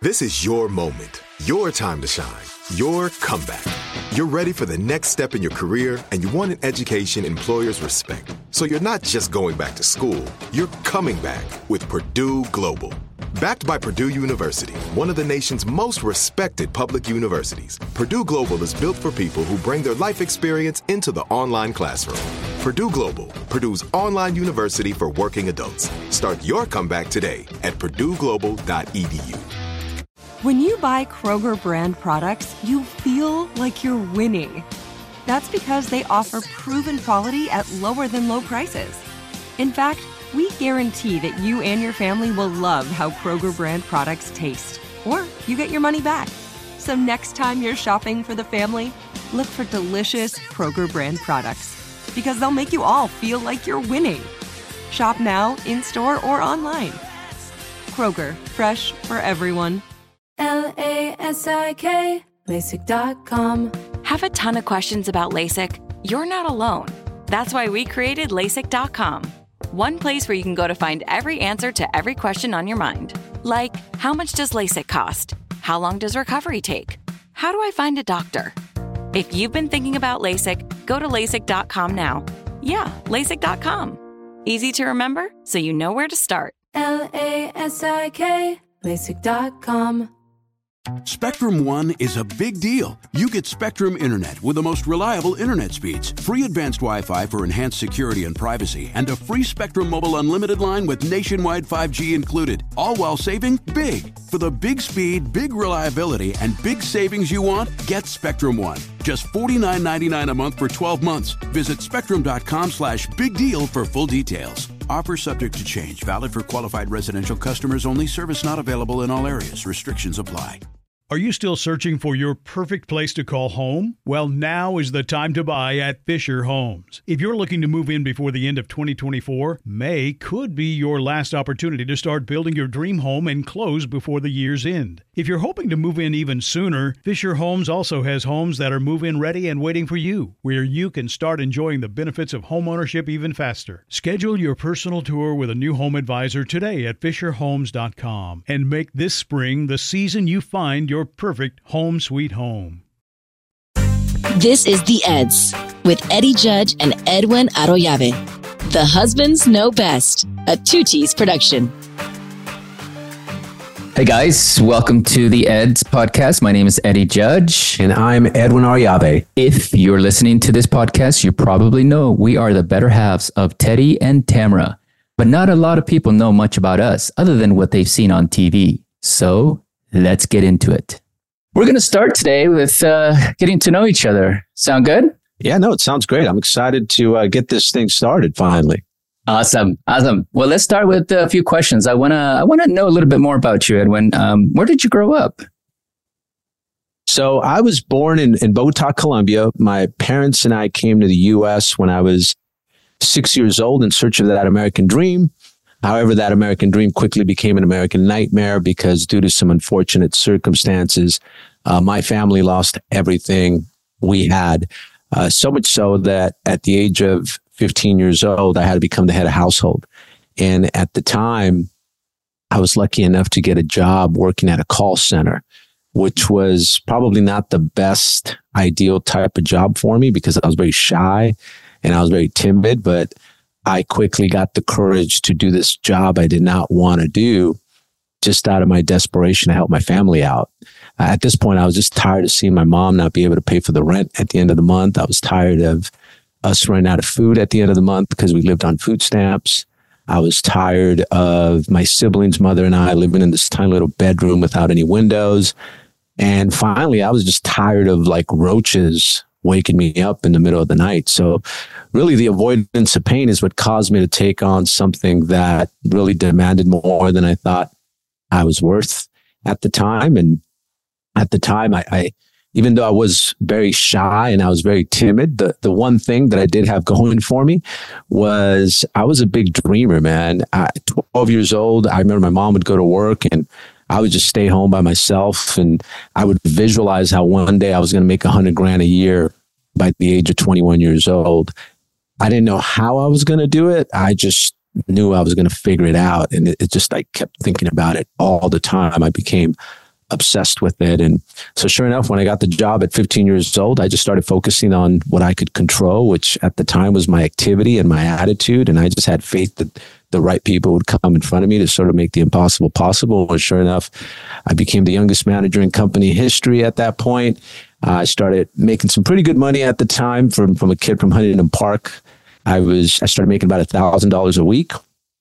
This is your moment, your time to shine, your comeback. You're ready for the next step in your career, and you want an education employers respect. So you're not just going back to school, you're coming back with Purdue Global. Backed by Purdue University, one of the nation's most respected public universities, Purdue Global is built for people who bring their life experience into the online classroom. Purdue Global, Purdue's online university for working adults. Start your comeback today at purdueglobal.edu. When you buy Kroger brand products, you feel like you're winning. That's because they offer proven quality at lower than low prices. In fact, we guarantee that you and your family will love how Kroger brand products taste, or you get your money back. So next time you're shopping for the family, look for delicious Kroger brand products, because they'll make you all feel like you're winning. Shop now, in-store, or online. Kroger, fresh for everyone. LASIK, LASIK.com. Have a ton of questions about LASIK? You're not alone. That's why we created LASIK.com. One place where you can go to find every answer to every question on your mind. Like, how much does LASIK cost? How long does recovery take? How do I find a doctor? If you've been thinking about LASIK, go to LASIK.com now. Yeah, LASIK.com. Easy to remember, so you know where to start. LASIK, LASIK.com. Spectrum One is a big deal. You get Spectrum Internet with the most reliable internet speeds, free advanced Wi-Fi for enhanced security and privacy, and a free Spectrum Mobile Unlimited line with nationwide 5G included, all while saving big. For the big speed, big reliability, and big savings you want, get Spectrum One. Just $49.99 a month for 12 months. Visit spectrum.com/big deal for full details. Offer subject to change. Valid for qualified residential customers only. Service not available in all areas. Restrictions apply. Are you still searching for your perfect place to call home? Well, now is the time to buy at Fisher Homes. If you're looking to move in before the end of 2024, May could be your last opportunity to start building your dream home and close before the year's end. If you're hoping to move in even sooner, Fisher Homes also has homes that are move-in ready and waiting for you, where you can start enjoying the benefits of homeownership even faster. Schedule your personal tour with a new home advisor today at FisherHomes.com and make this spring the season you find your perfect home sweet home. This is The Eds with Eddie Judge and Edwin Arroyave. The Husbands Know Best, a Tutis production. Hey guys, welcome to the Eds podcast. My name is Eddie Judge. And I'm Edwin Arroyave. If you're listening to this podcast, you probably know we are the better halves of Teddy and Tamara. But not a lot of people know much about us other than what they've seen on TV. So let's get into it. We're going to start today with getting to know each other. Sound good? Yeah, no, it sounds great. I'm excited to get this thing started finally. Awesome. Well, let's start with a few questions. I want to know a little bit more about you, Edwin. Where did you grow up? So I was born in Bogota, Colombia. My parents and I came to the U.S. when I was 6 years old in search of that American dream. However, that American dream quickly became an American nightmare because due to some unfortunate circumstances, my family lost everything we had. So much so that at the age of 15 years old, I had to become the head of household. And at the time, I was lucky enough to get a job working at a call center, which was probably not the best ideal type of job for me because I was very shy and I was very timid, but I quickly got the courage to do this job I did not want to do just out of my desperation to help my family out. At this point, I was just tired of seeing my mom not be able to pay for the rent at the end of the month. I was tired of us running out of food at the end of the month because we lived on food stamps. I was tired of my siblings, mother and I living in this tiny little bedroom without any windows. And finally, I was just tired of like roaches waking me up in the middle of the night. So really the avoidance of pain is what caused me to take on something that really demanded more than I thought I was worth at the time. And at the time, I even though I was very shy and I was very timid, the one thing that I did have going for me was I was a big dreamer, man. At 12 years old, I remember my mom would go to work and I would just stay home by myself, and I would visualize how one day I was going to make $100,000 a year by the age of 21 years old. I didn't know how I was going to do it. I just knew I was going to figure it out. And it just, I kept thinking about it all the time. I became obsessed with it. And so sure enough, when I got the job at 15 years old, I just started focusing on what I could control, which at the time was my activity and my attitude. And I just had faith that the right people would come in front of me to sort of make the impossible possible. And sure enough, I became the youngest manager in company history at that point. I started making some pretty good money at the time from a kid from Huntington Park. I started making about $1,000 a week.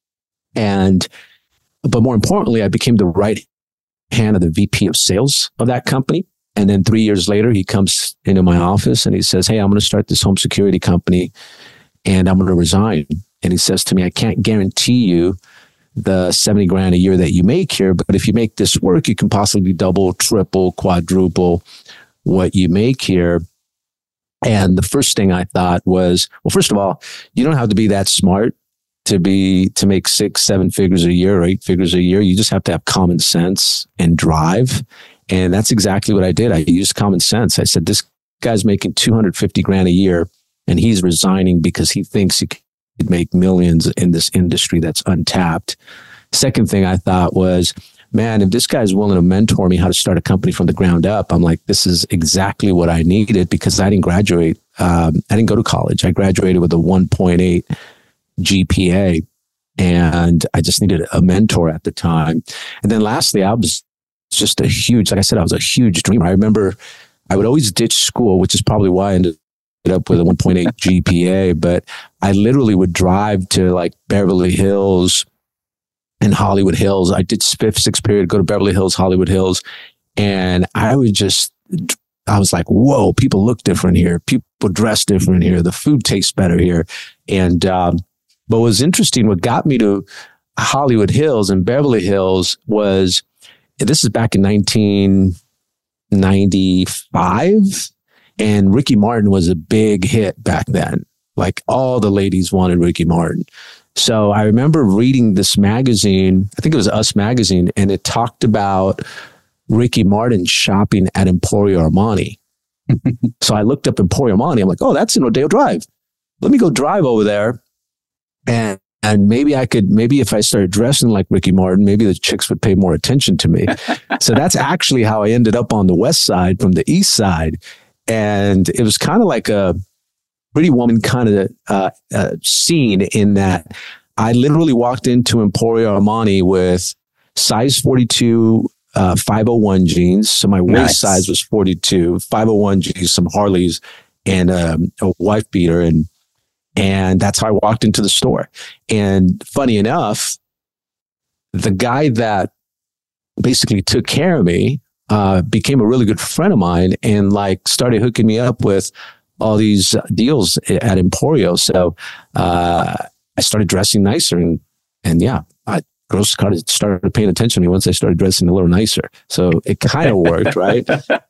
But more importantly, I became the right hand of the VP of sales of that company. And then 3 years later, he comes into my office and he says, "Hey, I'm going to start this home security company and I'm going to resign." And he says to me, "I can't guarantee you the 70 grand a year that you make here, but if you make this work, you can possibly double, triple, quadruple what you make here." And the first thing I thought was, well, first of all, you don't have to be that smart to make 6-7 figures a year or 8 figures a year. You just have to have common sense and drive. And that's exactly what I did. I used common sense. I said, this guy's making 250 grand a year and he's resigning because he thinks he could make millions in this industry that's untapped. Second thing I thought was, man, if this guy's willing to mentor me how to start a company from the ground up, I'm like, this is exactly what I needed, because I didn't graduate. I didn't go to college. I graduated with a 1.8 GPA, and I just needed a mentor at the time. And then lastly, I was just like I said, I was a huge dreamer. I remember I would always ditch school, which is probably why I ended up with a 1.8 GPA, but I literally would drive to like Beverly Hills and Hollywood Hills. I did 5th, 6th period, go to Beverly Hills, Hollywood Hills. And I was like, whoa, people look different here. People dress different here. The food tastes better here. And, but what was interesting, what got me to Hollywood Hills and Beverly Hills was, this is back in 1995. And Ricky Martin was a big hit back then. Like all the ladies wanted Ricky Martin. So I remember reading this magazine, I think it was Us Magazine, and it talked about Ricky Martin shopping at Emporio Armani. So I looked up Emporio Armani. I'm like, oh, that's in Rodeo Drive. Let me go drive over there. And maybe if I started dressing like Ricky Martin, maybe the chicks would pay more attention to me. So that's actually how I ended up on the West Side from the East Side. And it was kind of like a Pretty Woman kind of scene, in that I literally walked into Emporio Armani with size 42 501 jeans. So my waist size was 42, 501 jeans, some Harleys, and a wife beater. And that's how I walked into the store. And funny enough, the guy that basically took care of me became a really good friend of mine, and like started hooking me up with all these deals at Emporio. So I started dressing nicer, and yeah, girls started paying attention to me once I started dressing a little nicer. So it kind of worked, right?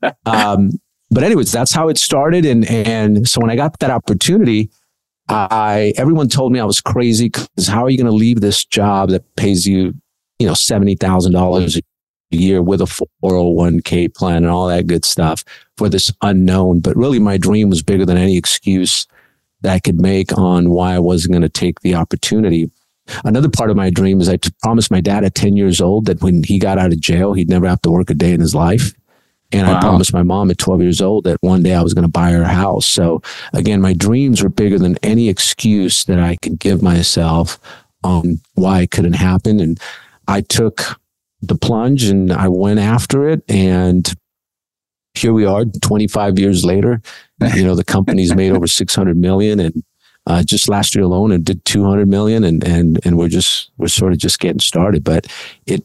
But anyways, that's how it started. And so when I got that opportunity, everyone told me I was crazy, because how are you going to leave this job that pays you, $70,000 a year with a 401k plan and all that good stuff for this unknown? But really, my dream was bigger than any excuse that I could make on why I wasn't going to take the opportunity. Another part of my dream is I promised my dad at 10 years old that when he got out of jail, he'd never have to work a day in his life. And I promised my mom at 12 years old that one day I was going to buy her a house. So again, my dreams were bigger than any excuse that I could give myself on why it couldn't happen. And I took the plunge and I went after it. And here we are 25 years later. The company's made over 600 million, and just last year alone it did 200 million, and we're sort of just getting started. But it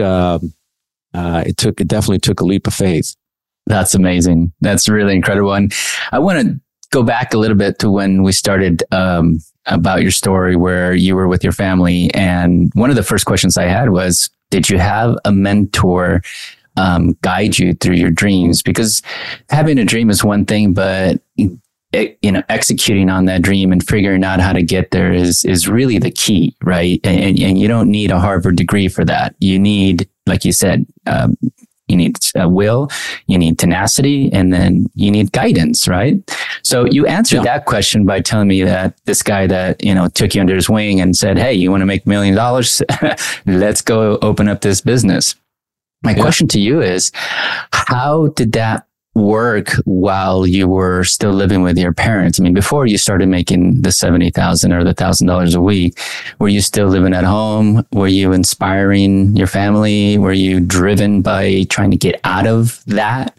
definitely took a leap of faith. That's amazing. That's really incredible. And I want to go back a little bit to when we started about your story where you were with your family. And one of the first questions I had was, did you have a mentor guide you through your dreams? Because having a dream is one thing, but executing on that dream and figuring out how to get there is really the key, right? And you don't need a Harvard degree for that. You need, like you said, you need will, you need tenacity, and then you need guidance, right? So you answered that question by telling me that this guy that, took you under his wing and said, hey, you want to make $1 million? Let's go open up this business. My question to you is, how did that work while you were still living with your parents? I mean, before you started making the $70,000 or the $1,000 a week, were you still living at home? Were you inspiring your family? Were you driven by trying to get out of that?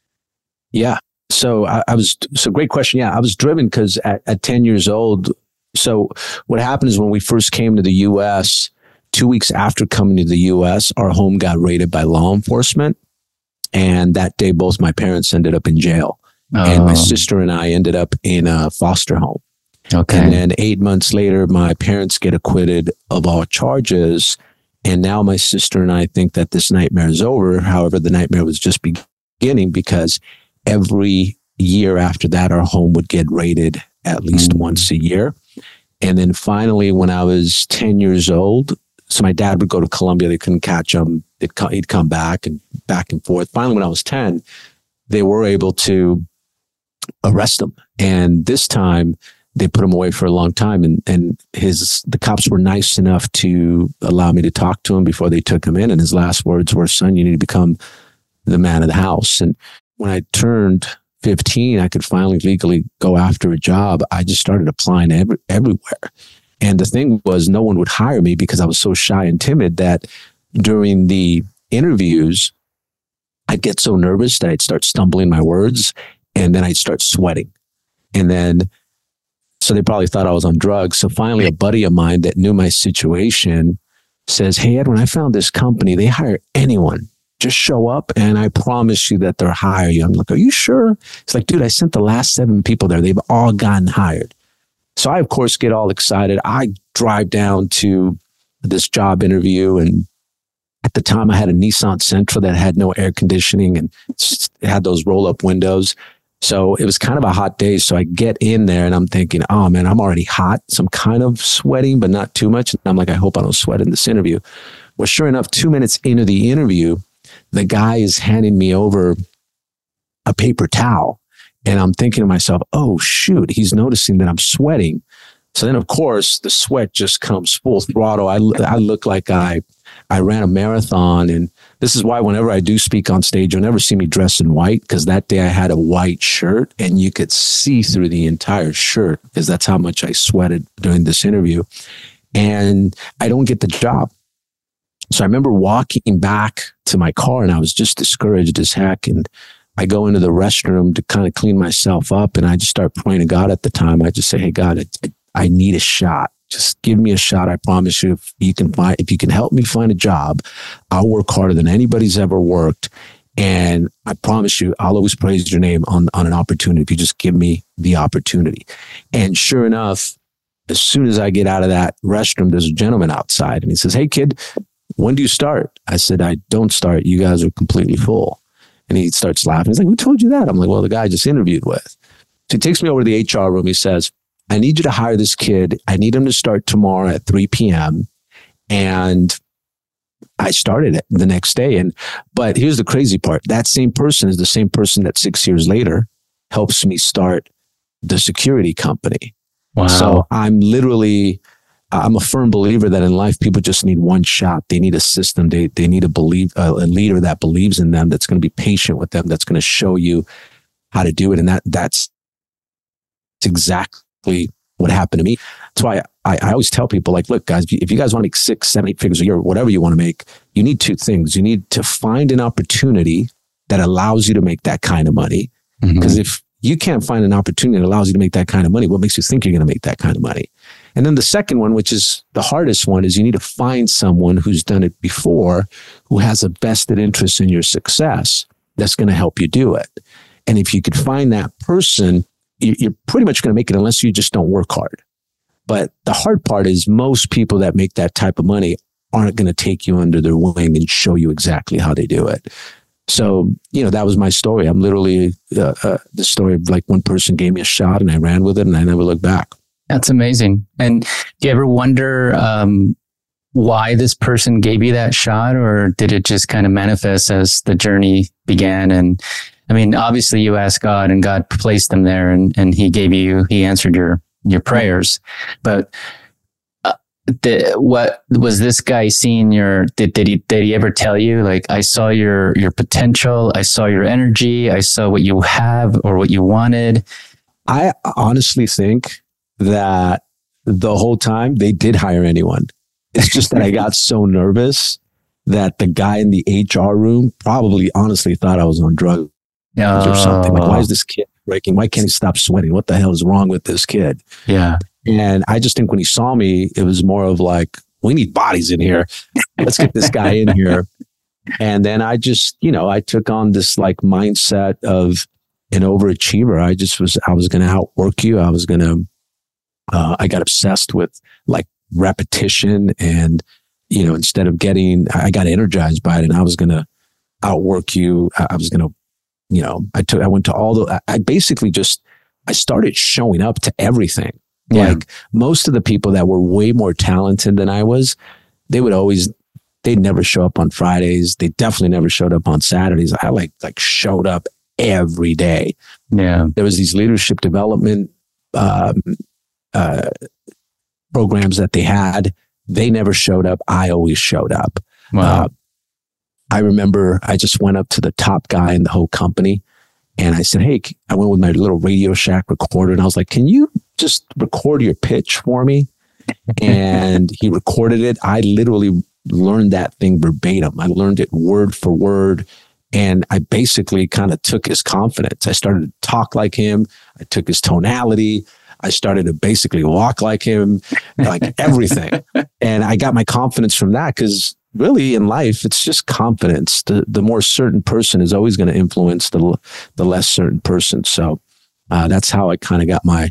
Yeah. So great question. Yeah. I was driven because at 10 years old. So what happened is when we first came to the U.S., 2 weeks after coming to the U.S., our home got raided by law enforcement. And that day, both my parents ended up in jail. And my sister and I ended up in a foster home. Okay. And then 8 months later, my parents get acquitted of all charges. And now my sister and I think that this nightmare is over. However, the nightmare was just beginning, because every year after that, our home would get raided at least once a year. And then finally, when I was 10 years old, so my dad would go to Colombia. They couldn't catch him. He'd come back and forth. Finally, when I was 10, they were able to arrest him. And this time, they put him away for a long time. And the cops were nice enough to allow me to talk to him before they took him in. And his last words were, "Son, you need to become the man of the house." And when I turned 15, I could finally legally go after a job. I just started applying everywhere. And the thing was, no one would hire me because I was so shy and timid that during the interviews, I'd get so nervous that I'd start stumbling my words, and then I'd start sweating. And then, so they probably thought I was on drugs. So finally, a buddy of mine that knew my situation says, "Hey, Edwin, I found this company. They hire anyone. Just show up and I promise you that they'll hire you." I'm like, "Are you sure?" It's like, "Dude, I sent the last 7 people there. They've all gotten hired." So I, of course, get all excited. I drive down to this job interview. And at the time, I had a Nissan Sentra that had no air conditioning and it had those roll-up windows. So it was kind of a hot day. So I get in there and I'm thinking, oh, man, I'm already hot. So I'm kind of sweating, but not too much. And I'm like, I hope I don't sweat in this interview. Well, sure enough, 2 minutes into the interview, the guy is handing me over a paper towel. And I'm thinking to myself, oh, shoot, he's noticing that I'm sweating. So then, of course, the sweat just comes full throttle. I look like I ran a marathon. And this is why whenever I do speak on stage, you'll never see me dressed in white, because that day I had a white shirt and you could see through the entire shirt, because that's how much I sweated during this interview. And I don't get the job. So I remember walking back to my car and I was just discouraged as heck. And I go into the restroom to kind of clean myself up, and I just start praying to God at the time. I just say, "Hey, God, I need a shot. Just give me a shot. I promise you, if you can help me find a job, I'll work harder than anybody's ever worked. And I promise you, I'll always praise your name on an opportunity if you just give me the opportunity." And sure enough, as soon as I get out of that restroom, there's a gentleman outside and he says, "Hey, kid, when do you start?" I said, "I don't start. You guys are completely full." And he starts laughing. He's like, "Who told you that?" I'm like, "Well, the guy I just interviewed with." So he takes me over to the HR room. He says, "I need you to hire this kid. I need him to start tomorrow at 3 p.m. And I started it the next day. But here's the crazy part. That same person is the same person that 6 years later helps me start the security company. Wow. So I'm a firm believer that in life, people just need one shot. They need a system. They need a leader that believes in them, that's going to be patient with them, that's going to show you how to do it. And that's exactly what happened to me. That's why I always tell people, like, look, guys, if you guys want to make 6, 7, 8 figures a year, whatever you want to make, you need 2 things. You need to find an opportunity that allows you to make that kind of money. Because if you can't find an opportunity that allows you to make that kind of money, what makes you think you're going to make that kind of money? And then the second one, which is the hardest one, is you need to find someone who's done it before, who has a vested interest in your success, that's going to help you do it. And if you could find that person, you're pretty much going to make it, unless you just don't work hard. But the hard part is most people that make that type of money aren't going to take you under their wing and show you exactly how they do it. So, that was my story. I'm literally the story of, like, one person gave me a shot and I ran with it and I never looked back. That's amazing. And do you ever wonder why this person gave you that shot, or did it just kind of manifest as the journey began? And I mean, obviously you asked God and God placed them there, and he answered your prayers. But what was this guy seeing did he ever tell you, like, I saw your potential, I saw your energy, I saw what you have or what you wanted? I honestly think that the whole time they did hire anyone. It's just that I got so nervous that the guy in the HR room probably honestly thought I was on drugs or something. Like, why is this kid breaking? Why can't he stop sweating? What the hell is wrong with this kid? Yeah. And I just think when he saw me, it was more of like, we need bodies in here. Let's get this guy in here. And then I just, I took on this like mindset of an overachiever. I was going to outwork you. I got obsessed with like repetition and, instead of I got energized by it, and I was going to outwork you. I was going to, I went to I started showing up to everything. Yeah. Like most of the people that were way more talented than I was, they'd never show up on Fridays. They definitely never showed up on Saturdays. I like showed up every day. Yeah. There was these leadership development programs that they had. They never showed up. I always showed up. Wow. I remember I just went up to the top guy in the whole company and I said, hey, I went with my little Radio Shack recorder and I was like, can you just record your pitch for me? And he recorded it. I literally learned that thing verbatim. I learned it word for word. And I basically kind of took his confidence. I started to talk like him. I took his tonality. I started to basically walk like him, like everything. And I got my confidence from that, because really in life, it's just confidence. The more certain person is always going to influence the less certain person. So that's how I kind of got my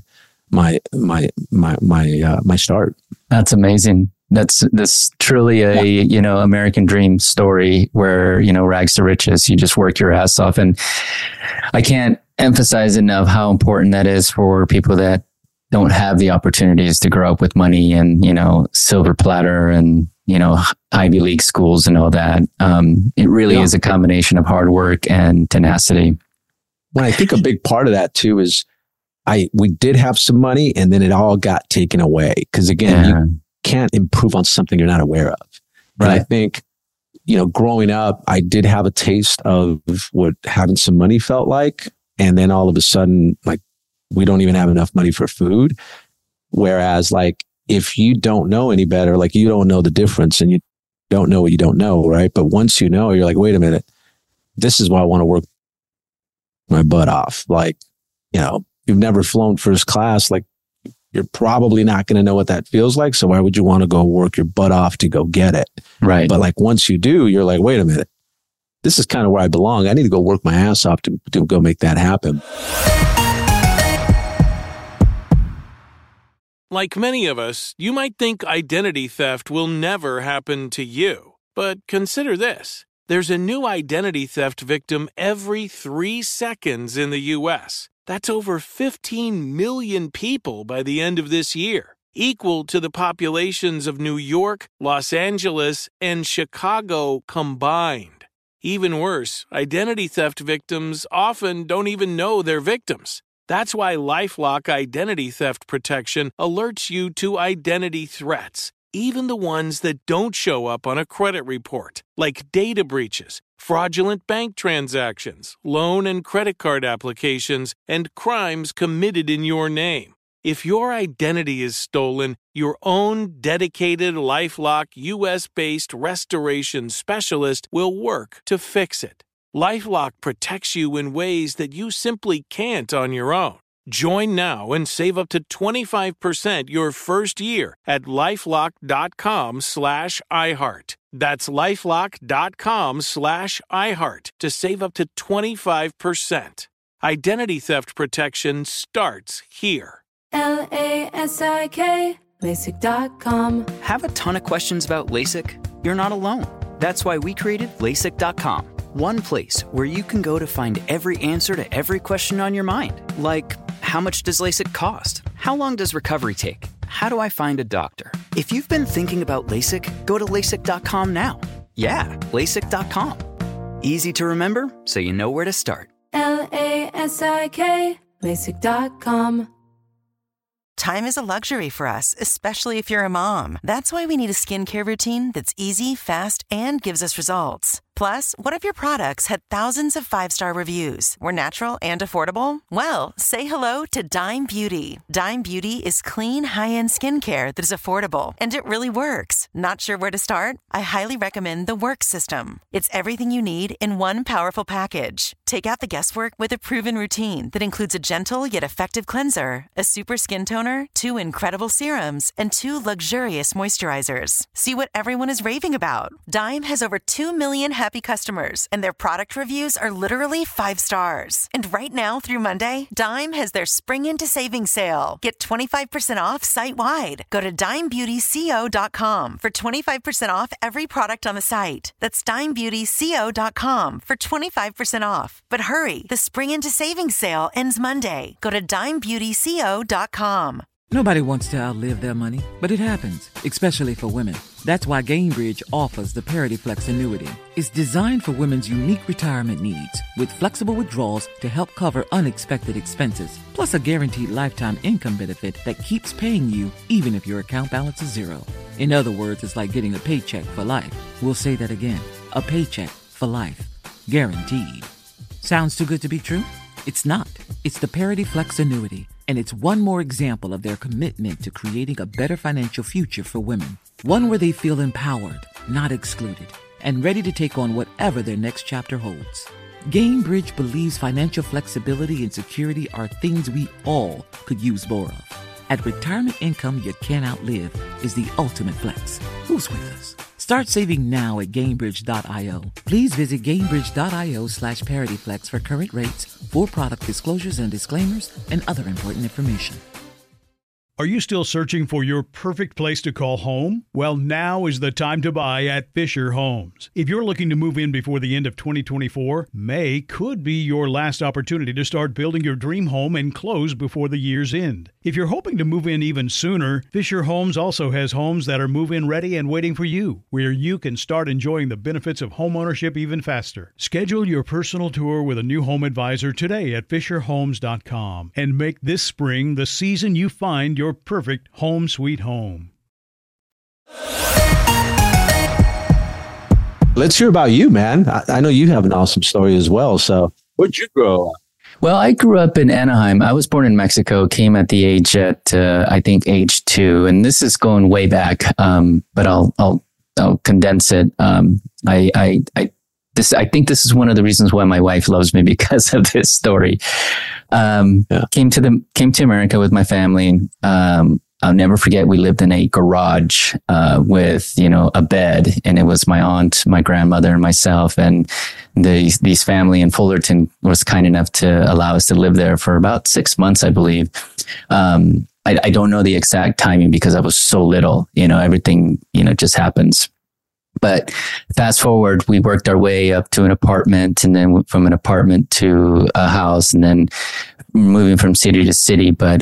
start. That's amazing. That's truly a, American dream story where, rags to riches, you just work your ass off. And I can't emphasize enough how important that is for people that don't have the opportunities to grow up with money and, silver platter and, Ivy League schools and all that. It really is a combination of hard work and tenacity. When I think a big part of that too is we did have some money and then it all got taken away. Because again, you can't improve on something you're not aware of. Right. And I think, growing up, I did have a taste of what having some money felt like. And then all of a sudden, like, we don't even have enough money for food. Whereas like, if you don't know any better, like you don't know the difference and you don't know what you don't know. Right. But once you know, you're like, wait a minute, this is why I want to work my butt off. Like, you've never flown first class. Like, you're probably not going to know what that feels like. So why would you want to go work your butt off to go get it? Right. But like, once you do, you're like, wait a minute, this is kind of where I belong. I need to go work my ass off to go make that happen. Like many of us, you might think identity theft will never happen to you. But consider this. There's a new identity theft victim every 3 seconds in the U.S. That's over 15 million people by the end of this year, equal to the populations of New York, Los Angeles, and Chicago combined. Even worse, identity theft victims often don't even know they're victims. That's why LifeLock Identity Theft Protection alerts you to identity threats, even the ones that don't show up on a credit report, like data breaches, fraudulent bank transactions, loan and credit card applications, and crimes committed in your name. If your identity is stolen, your own dedicated LifeLock US-based restoration specialist will work to fix it. LifeLock protects you in ways that you simply can't on your own. Join now and save up to 25% your first year at LifeLock.com/iHeart. That's LifeLock.com/iHeart to save up to 25%. Identity theft protection starts here. LASIK, LASIK.com. Have a ton of questions about LASIK? You're not alone. That's why we created LASIK.com. One place where you can go to find every answer to every question on your mind. Like, how much does LASIK cost? How long does recovery take? How do I find a doctor? If you've been thinking about LASIK, go to LASIK.com now. Yeah, LASIK.com. Easy to remember, so you know where to start. LASIK, LASIK.com. Time is a luxury for us, especially if you're a mom. That's why we need a skincare routine that's easy, fast, and gives us results. Plus, what if your products had thousands of 5-star reviews, were natural and affordable? Well, say hello to Dime Beauty. Dime Beauty is clean, high-end skincare that is affordable, and it really works. Not sure where to start? I highly recommend the Work System. It's everything you need in one powerful package. Take out the guesswork with a proven routine that includes a gentle yet effective cleanser, a super skin toner, 2 incredible serums, and 2 luxurious moisturizers. See what everyone is raving about. Dime has over 2 million happy customers, and their product reviews are literally 5 stars. And right now through Monday, Dime has their Spring Into Savings sale. Get 25% off site-wide. Go to dimebeautyco.com for 25% off every product on the site. That's dimebeautyco.com for 25% off. But hurry, the Spring Into Savings sale ends Monday. Go to dimebeautyco.com. Nobody wants to outlive their money, but it happens, especially for women. That's why Gainbridge offers the Parity Flex annuity. It's designed for women's unique retirement needs, with flexible withdrawals to help cover unexpected expenses, plus a guaranteed lifetime income benefit that keeps paying you even if your account balance is zero. In other words, it's like getting a paycheck for life. We'll say that again. A paycheck for life. Guaranteed. Sounds too good to be true? It's not. It's the Parity Flex annuity, and it's one more example of their commitment to creating a better financial future for women. One where they feel empowered, not excluded, and ready to take on whatever their next chapter holds. Gainbridge believes financial flexibility and security are things we all could use more of. At retirement income you can't outlive is the ultimate flex. Who's with us? Start saving now at Gainbridge.io. Please visit Gainbridge.io/ParityFlex for current rates, for product disclosures and disclaimers, and other important information. Are you still searching for your perfect place to call home? Well, now is the time to buy at Fisher Homes. If you're looking to move in before the end of 2024, May could be your last opportunity to start building your dream home and close before the year's end. If you're hoping to move in even sooner, Fisher Homes also has homes that are move-in ready and waiting for you, where you can start enjoying the benefits of homeownership even faster. Schedule your personal tour with a new home advisor today at FisherHomes.com and make this spring the season you find your perfect home sweet home. Let's hear about you, man. I know you have an awesome story as well. So where'd you grow up? Well, I grew up in Anaheim. I was born in Mexico, came at the age I think age 2. And this is going way back. But I'll condense it. I think this is one of the reasons why my wife loves me, because of this story. Came to America with my family. I'll never forget, we lived in a garage with, a bed, and it was my aunt, my grandmother, and myself. And these family in Fullerton was kind enough to allow us to live there for about 6 months, I believe. I don't know the exact timing because I was so little, everything, just happens. But fast forward, we worked our way up to an apartment, and then from an apartment to a house, and then moving from city to city. But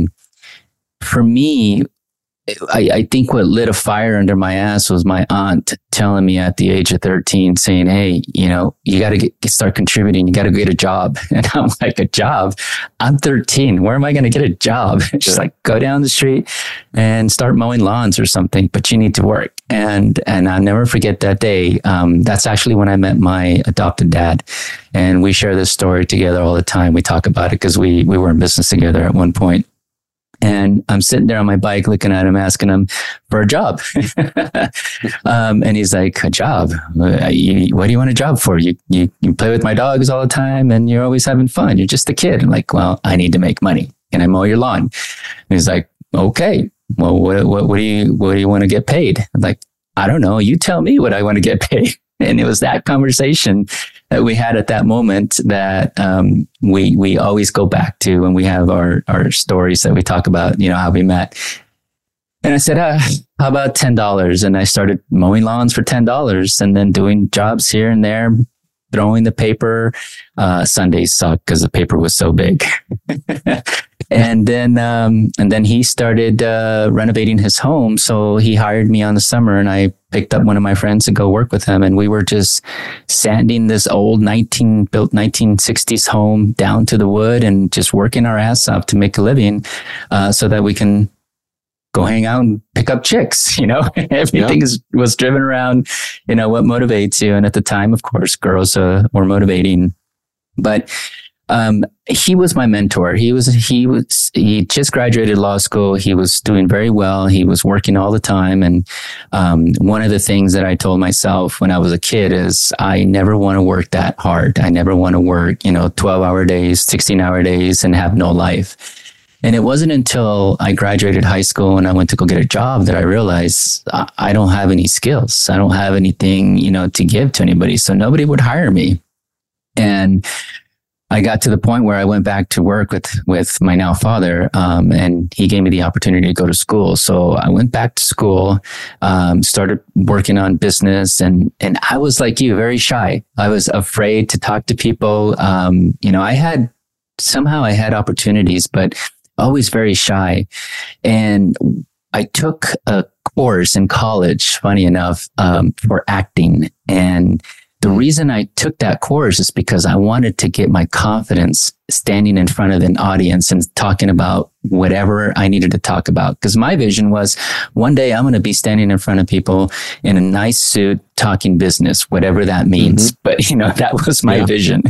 for me, I think what lit a fire under my ass was my aunt telling me at the age of 13, saying, "Hey, you got to start contributing. You got to get a job." And I'm like, "A job? I'm 13. Where am I going to get a job?" She's like, "Go down the street and start mowing lawns or something, but you need to work." And I'll never forget that day. That's actually when I met my adopted dad, and we share this story together all the time. We talk about it because we were in business together at one point. And I'm sitting there on my bike looking at him, asking him for a job. And he's like, "A job? What do you want a job for? You play with my dogs all the time and you're always having fun. You're just a kid." I'm like, "Well, I need to make money. Can I mow your lawn?" And he's like, "Okay. Well, what do you want to get paid?" I'm like, "I don't know. You tell me what I want to get paid." And it was that conversation that we had at that moment that we always go back to when we have our stories that we talk about, how we met. And I said, "How about $10? And I started mowing lawns for $10 and then doing jobs here and there, throwing the paper. Sundays sucked because the paper was so big. And then he started renovating his home. So he hired me on the summer, and I picked up one of my friends to go work with him. And we were just sanding this old 1960s home down to the wood and just working our ass off to make a living, so that we can go hang out and pick up chicks. Everything was driven around, what motivates you. And at the time, of course, girls were motivating, but he was my mentor. He just graduated law school. He was doing very well. He was working all the time. And one of the things that I told myself when I was a kid is I never want to work that hard. I never want to work, 12-hour days, 16-hour days and have no life. And it wasn't until I graduated high school and I went to go get a job that I realized I don't have any skills. I don't have anything, to give to anybody. So nobody would hire me. And I got to the point where I went back to work with my now father, and he gave me the opportunity to go to school. So I went back to school, started working on business, and I was like you, very shy. I was afraid to talk to people. I had opportunities, but always very shy. And I took a course in college, funny enough, for acting. And the reason I took that course is because I wanted to get my confidence standing in front of an audience and talking about whatever I needed to talk about. Because my vision was one day I'm going to be standing in front of people in a nice suit talking business, whatever that means. Mm-hmm. But, that was my vision.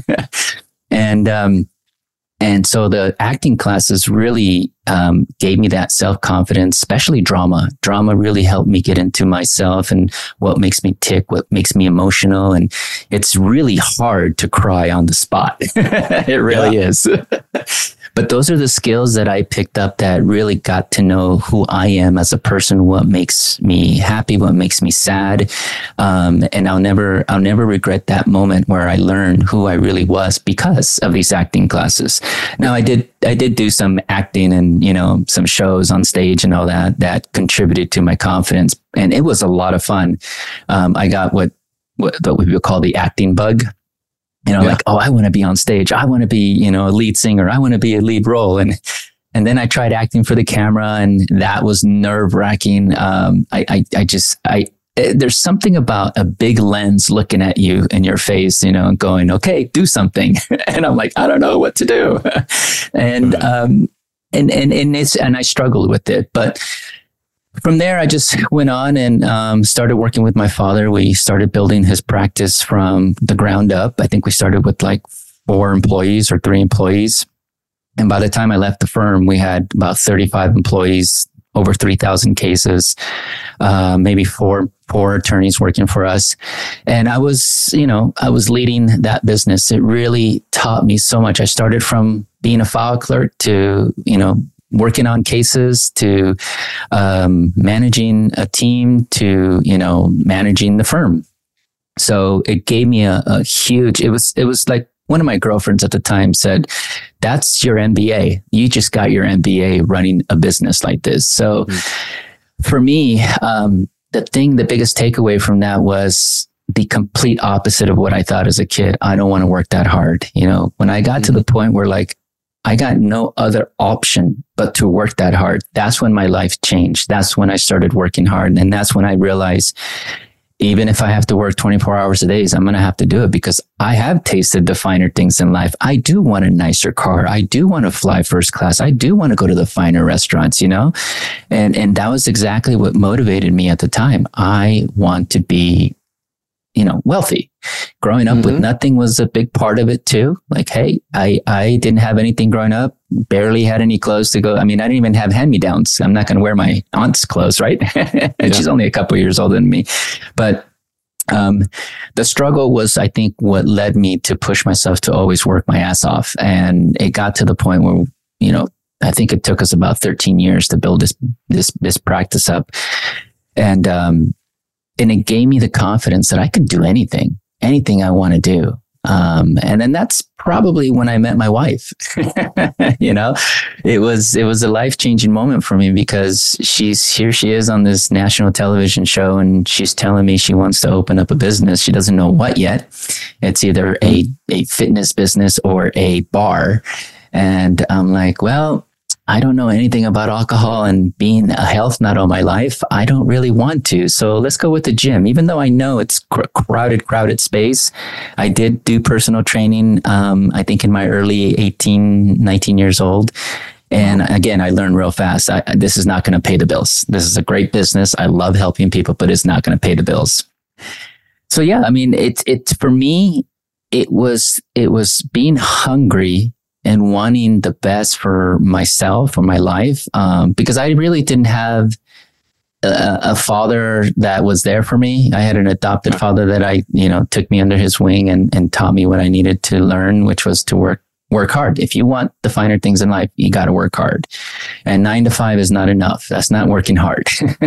And so the acting classes really gave me that self-confidence, especially drama. Drama really helped me get into myself and what makes me tick, what makes me emotional. And it's really hard to cry on the spot. It really is. But those are the skills that I picked up that really got to know who I am as a person, what makes me happy, what makes me sad. And I'll never regret that moment where I learned who I really was because of these acting classes. Now I did do some acting and, some shows on stage and all that contributed to my confidence. And it was a lot of fun. I got what we would call the acting bug. Like, I want to be on stage. I want to be, a lead singer. I want to be a lead role. And then I tried acting for the camera, and that was nerve wracking. There's something about a big lens looking at you in your face, and going, okay, do something. And I'm like, I don't know what to do. And I struggled with it, but from there, I just went on and started working with my father. We started building his practice from the ground up. I think we started with like 4 employees or 3 employees. And by the time I left the firm, we had about 35 employees, over 3,000 cases, maybe four attorneys working for us. And I was leading that business. It really taught me so much. I started from being a file clerk to, working on cases, to managing a team, to managing the firm. So it gave me a huge. It was like one of my girlfriends at the time said, "That's your MBA. You just got your MBA running a business like this." So for me, the biggest takeaway from that was the complete opposite of what I thought as a kid. I don't want to work that hard. When I got to the point where like, I got no other option but to work that hard. That's when my life changed. That's when I started working hard. And that's when I realized, even if I have to work 24 hours a day, I'm going to have to do it because I have tasted the finer things in life. I do want a nicer car. I do want to fly first class. I do want to go to the finer restaurants, and that was exactly what motivated me at the time. I want to be, wealthy. Growing up with nothing was a big part of it too. Like, hey, I didn't have anything growing up, barely had any clothes to go. I mean, I didn't even have hand-me-downs. I'm not going to wear my aunt's clothes, right? And she's only a couple of years older than me. But the struggle was, I think, what led me to push myself to always work my ass off. And it got to the point where, I think it took us about 13 years to build this practice up. And it gave me the confidence that I can do anything I want to do. And then that's probably when I met my wife. It was a life-changing moment for me because she is on this national television show and she's telling me she wants to open up a business. She doesn't know what yet. It's either a fitness business or a bar. And I'm like, well, I don't know anything about alcohol, and being a health nut all my life, I don't really want to. So let's go with the gym. Even though I know it's crowded space, I did do personal training, I think in my early 18, 19 years old. And again, I learned real fast. This is not going to pay the bills. This is a great business. I love helping people, but it's not going to pay the bills. So yeah, I mean, it's for me, it was being hungry and wanting the best for myself or my life. Because I really didn't have a father that was there for me. I had an adopted father that took me under his wing and taught me what I needed to learn, which was to work hard. If you want the finer things in life, you got to work hard. And 9 to 5 is not enough. That's not working hard.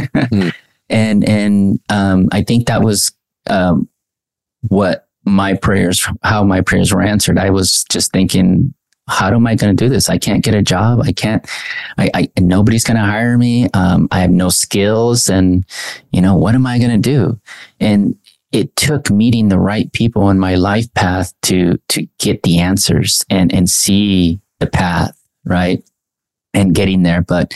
And I think that was how my prayers were answered. I was just thinking, how am I going to do this? I can't get a job. Nobody's going to hire me. I have no skills, and what am I going to do? And it took meeting the right people in my life path to get the answers and see the path, right? And getting there. But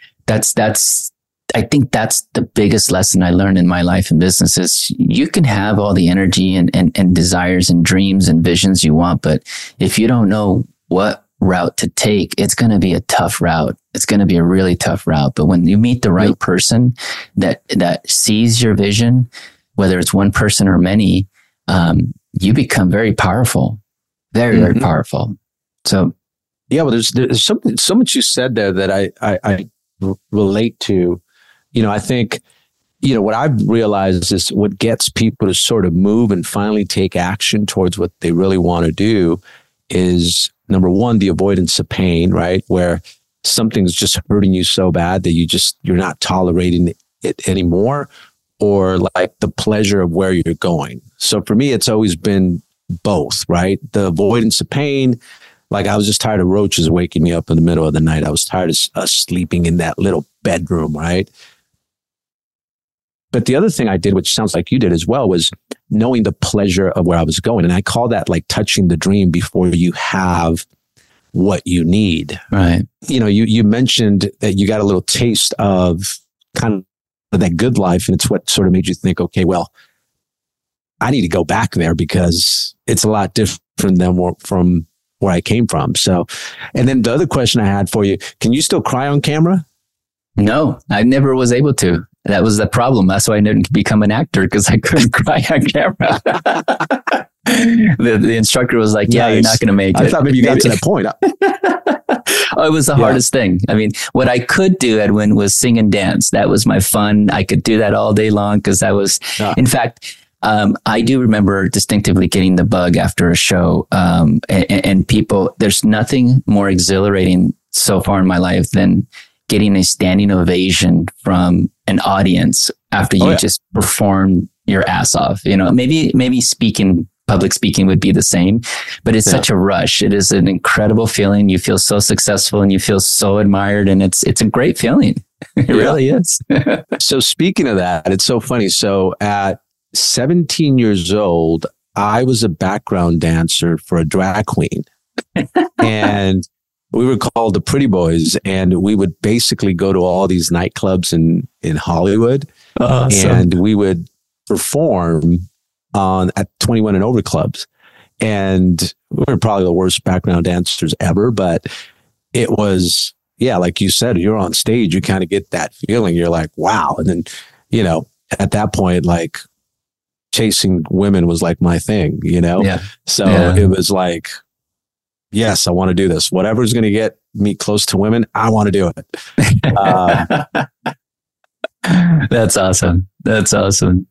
I think that's the biggest lesson I learned in my life and business is you can have all the energy and desires and dreams and visions you want, but if you don't know what route to take, it's going to be a tough route. It's going to be a really tough route. But when you meet the right person that sees your vision, whether it's one person or many, you become very powerful, very, very powerful. So, yeah, well, there's so much you said there that I relate to. I think, what I've realized is what gets people to sort of move and finally take action towards what they really want to do is, number one, the avoidance of pain, right? Where something's just hurting you so bad that you're not tolerating it anymore, or like the pleasure of where you're going. So for me, it's always been both, right? The avoidance of pain. Like I was just tired of roaches waking me up in the middle of the night. I was tired of sleeping in that little bedroom, right? But the other thing I did, which sounds like you did as well, was knowing the pleasure of where I was going. And I call that like touching the dream before you have what you need. Right. You mentioned that you got a little taste of kind of that good life. And it's what sort of made you think, okay, well, I need to go back there because it's a lot different than from where I came from. So, and then the other question I had for you, can you still cry on camera? No, I never was able to. That was the problem. That's why I didn't become an actor, because I couldn't cry on camera. The instructor was like, yeah, you're not going to make it. I thought maybe you got to that point. It was the hardest thing. I mean, what I could do, Edwin, was sing and dance. That was my fun. I could do that all day long because that was, in fact, I do remember distinctively getting the bug after a show. And people, there's nothing more exhilarating so far in my life than getting a standing ovation from an audience after you just perform your ass off. Maybe public speaking would be the same, but it's such a rush. It is an incredible feeling. You feel so successful and you feel so admired, and it's a great feeling. It really is. So speaking of that, it's so funny. So at 17 years old, I was a background dancer for a drag queen. And we were called the Pretty Boys, and we would basically go to all these nightclubs in Hollywood. Awesome. And we would perform at 21 and over clubs. And we were probably the worst background dancers ever, but it was, like you said, you're on stage, you kind of get that feeling. You're like, wow. And then, at that point, like chasing women was like my thing, So it was like, yes, I want to do this. Whatever's going to get me close to women, I want to do it. That's awesome. That's awesome.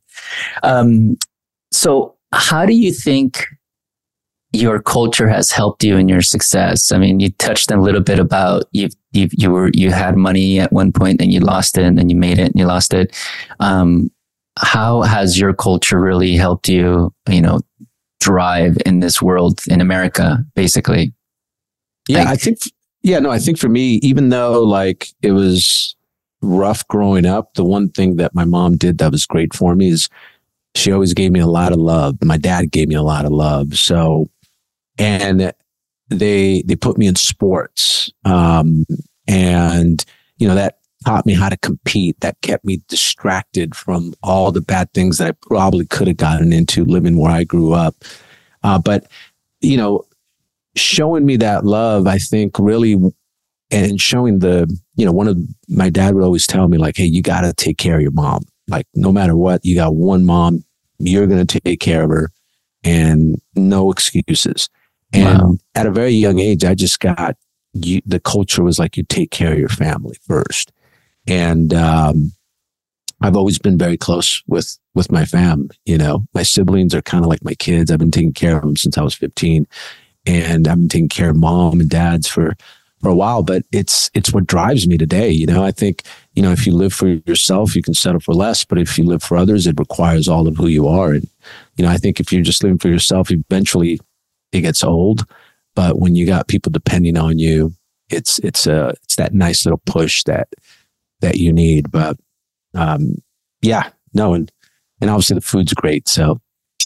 So how do you think your culture has helped you in your success? I mean, you touched a little bit about you had money at one point and you lost it, and then you made it and you lost it. How has your culture really helped you, drive in this world in America, basically? I think for me, even though like it was rough growing up, the one thing that my mom did that was great for me is she always gave me a lot of love. My dad gave me a lot of love. So, and they put me in sports. And, that taught me how to compete. That kept me distracted from all the bad things that I probably could have gotten into living where I grew up. But, showing me that love, I think really, and showing my dad would always tell me like, hey, you got to take care of your mom. Like no matter what, you got one mom, you're going to take care of her and no excuses. And at a very young age, I just got, the culture was like, you take care of your family first. And, I've always been very close with my fam. My siblings are kind of like my kids. I've been taking care of them since I was 15. And I've been taking care of mom and dads for a while, but it's what drives me today. I think, if you live for yourself, you can settle for less, but if you live for others, it requires all of who you are. And, I think if you're just living for yourself, eventually it gets old, but when you got people depending on you, it's that nice little push that you need. But, and obviously the food's great. So,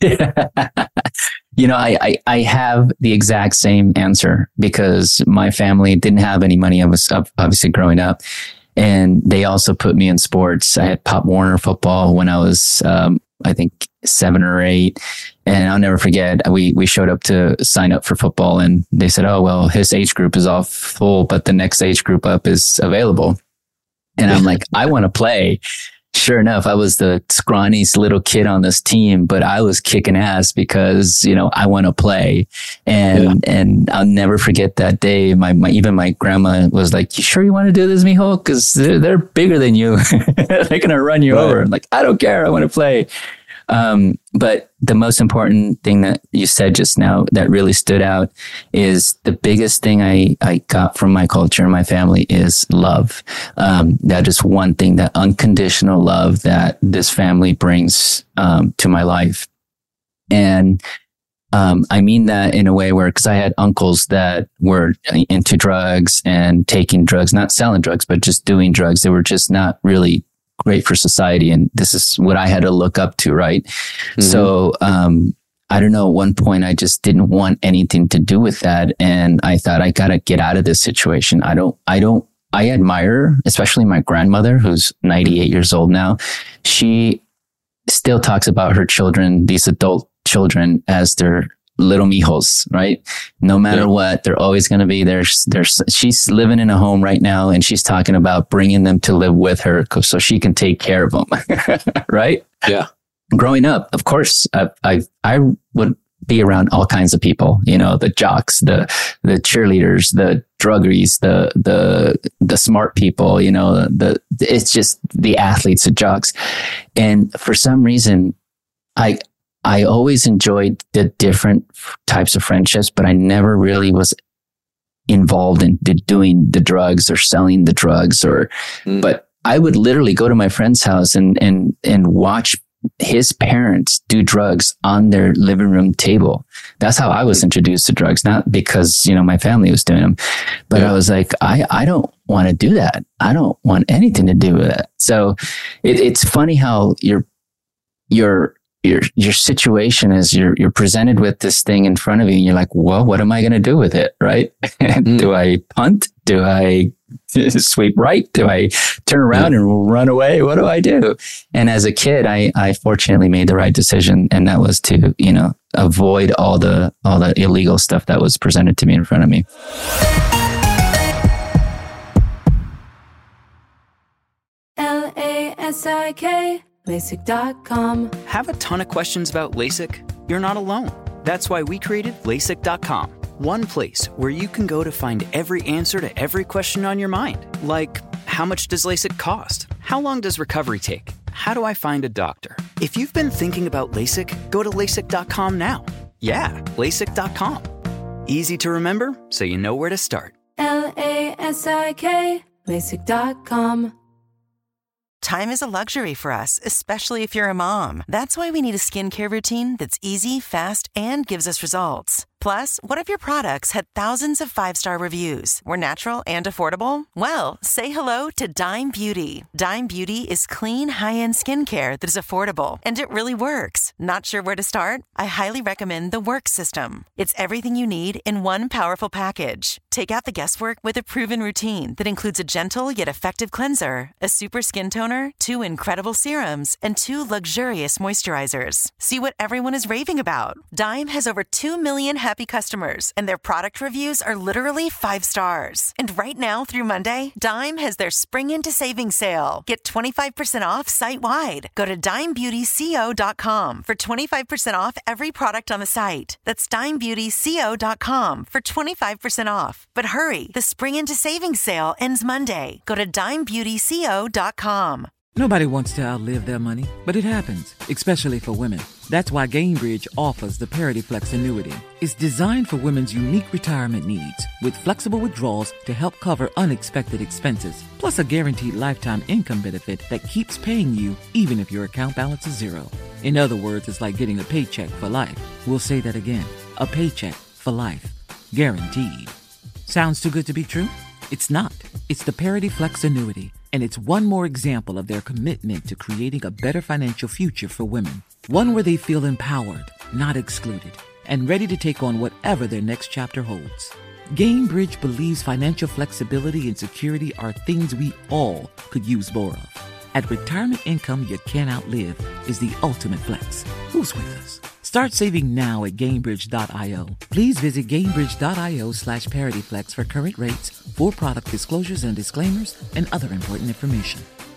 I have the exact same answer because my family didn't have any money. I was obviously growing up, and they also put me in sports. I had Pop Warner football when I was, I think 7 or 8. And I'll never forget, we showed up to sign up for football and they said, oh, well, his age group is all full, but the next age group up is available. And I'm like, I want to play. Sure enough, I was the scrawniest little kid on this team, but I was kicking ass because, I want to play. And I'll never forget that day. Even my grandma was like, you sure you want to do this, mijo? Because they're bigger than you. They're going to run you over. I'm like, I don't care. I want to play. But the most important thing that you said just now that really stood out is the biggest thing I got from my culture and my family is love. That is one thing, that unconditional love that this family brings, to my life. And, I mean that in a way where, cause I had uncles that were into drugs and taking drugs, not selling drugs, but just doing drugs. They were just not really great for society. And this is what I had to look up to. Right. Mm-hmm. So, I don't know, at one point I just didn't want anything to do with that. And I thought I got to get out of this situation. I admire, especially my grandmother, who's 98 years old now. She still talks about her children, these adult children, as their little mijos, right? No matter what, they're always going to be there. She's living in a home right now and she's talking about bringing them to live with her so she can take care of them. Right? Yeah. Growing up, of course, I would be around all kinds of people, the jocks, the cheerleaders, the druggies, the smart people, it's just the athletes, the jocks. And for some reason, I always enjoyed the different types of friendships, but I never really was involved in doing the drugs or selling the drugs but I would literally go to my friend's house and watch his parents do drugs on their living room table. That's how I was introduced to drugs, not because, my family was doing them, but I was like, I don't want to do that. I don't want anything to do with that. So it's funny how your situation is you're presented with this thing in front of you and you're like, well, what am I going to do with it? Right. Do I punt? Do I sweep right? Do I turn around and run away? What do I do? And as a kid, I fortunately made the right decision. And that was to, avoid all the illegal stuff that was presented to me in front of me. LASIK, LASIK.com. Have a ton of questions about LASIK? You're not alone. That's why we created LASIK.com. One place where you can go to find every answer to every question on your mind. Like, how much does LASIK cost? How long does recovery take? How do I find a doctor? If you've been thinking about LASIK, go to LASIK.com now. Yeah, LASIK.com. Easy to remember, so you know where to start. LASIK, LASIK.com. Time is a luxury for us, especially if you're a mom. That's why we need a skincare routine that's easy, fast, and gives us results. Plus, what if your products had thousands of five-star reviews, were natural and affordable? Well, say hello to Dime Beauty. Dime Beauty is clean, high-end skincare that is affordable, and it really works. Not sure where to start? I highly recommend the Work System. It's everything you need in one powerful package. Take out the guesswork with a proven routine that includes a gentle yet effective cleanser, a super skin toner, 2 incredible serums, and 2 luxurious moisturizers. See what everyone is raving about. Dime has over 2 million happy customers, and their product reviews are literally 5 stars. And right now through Monday, Dime has their Spring Into Savings sale. Get 25% off site-wide. Go to dimebeautyco.com for 25% off every product on the site. That's dimebeautyco.com for 25% off. But hurry, the Spring Into Savings sale ends Monday. Go to dimebeautyco.com. Nobody wants to outlive their money, but it happens, especially for women. That's why Gainbridge offers the Parity Flex annuity. It's designed for women's unique retirement needs, with flexible withdrawals to help cover unexpected expenses, plus a guaranteed lifetime income benefit that keeps paying you even if your account balance is zero. In other words, it's like getting a paycheck for life. We'll say that again. A paycheck for life. Guaranteed. Sounds too good to be true? It's not. It's the Parity Flex annuity, and it's one more example of their commitment to creating a better financial future for women. One where they feel empowered, not excluded, and ready to take on whatever their next chapter holds. Gainbridge believes financial flexibility and security are things we all could use more of. At retirement income you can't outlive is the ultimate flex. Who's with us? Start saving now at Gainbridge.io. Please visit Gainbridge.io/ParityFlex for current rates, for product disclosures and disclaimers, and other important information.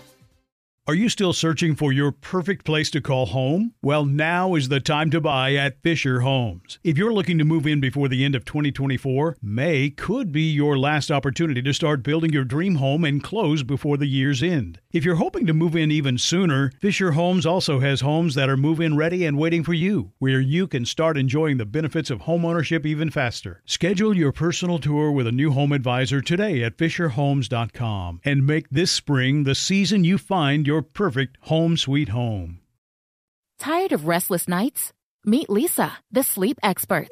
Are you still searching for your perfect place to call home? Well, now is the time to buy at Fisher Homes. If you're looking to move in before the end of 2024, May could be your last opportunity to start building your dream home and close before the year's end. If you're hoping to move in even sooner, Fisher Homes also has homes that are move-in ready and waiting for you, where you can start enjoying the benefits of homeownership even faster. Schedule your personal tour with a new home advisor today at FisherHomes.com and make this spring the season you find your perfect home sweet home. Tired of restless nights? Meet Leesa, the sleep experts.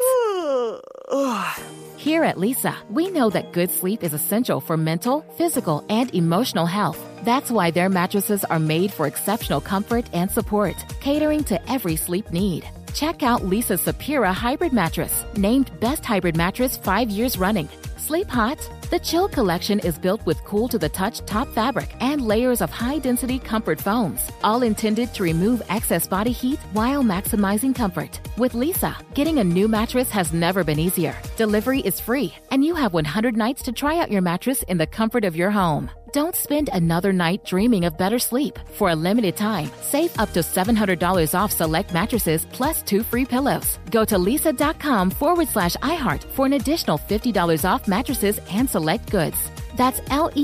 Here at Leesa, we know that good sleep is essential for mental, physical, and emotional health. That's why their mattresses are made for exceptional comfort and support, catering to every sleep need. Check out Leesa's Sapira Hybrid Mattress, named Best Hybrid Mattress 5 years running. Sleep hot? The Chill Collection is built with cool-to-the-touch top fabric and layers of high-density comfort foams, all intended to remove excess body heat while maximizing comfort. With Leesa, getting a new mattress has never been easier. Delivery is free, and you have 100 nights to try out your mattress in the comfort of your home. Don't spend another night dreaming of better sleep. For a limited time, save up to $700 off select mattresses plus 2 free pillows. Go to leesa.com/iHeart for an additional $50 off mattresses and select goods. That's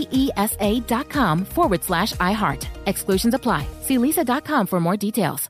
LEESA.com/iHeart. Exclusions apply. See leesa.com for more details.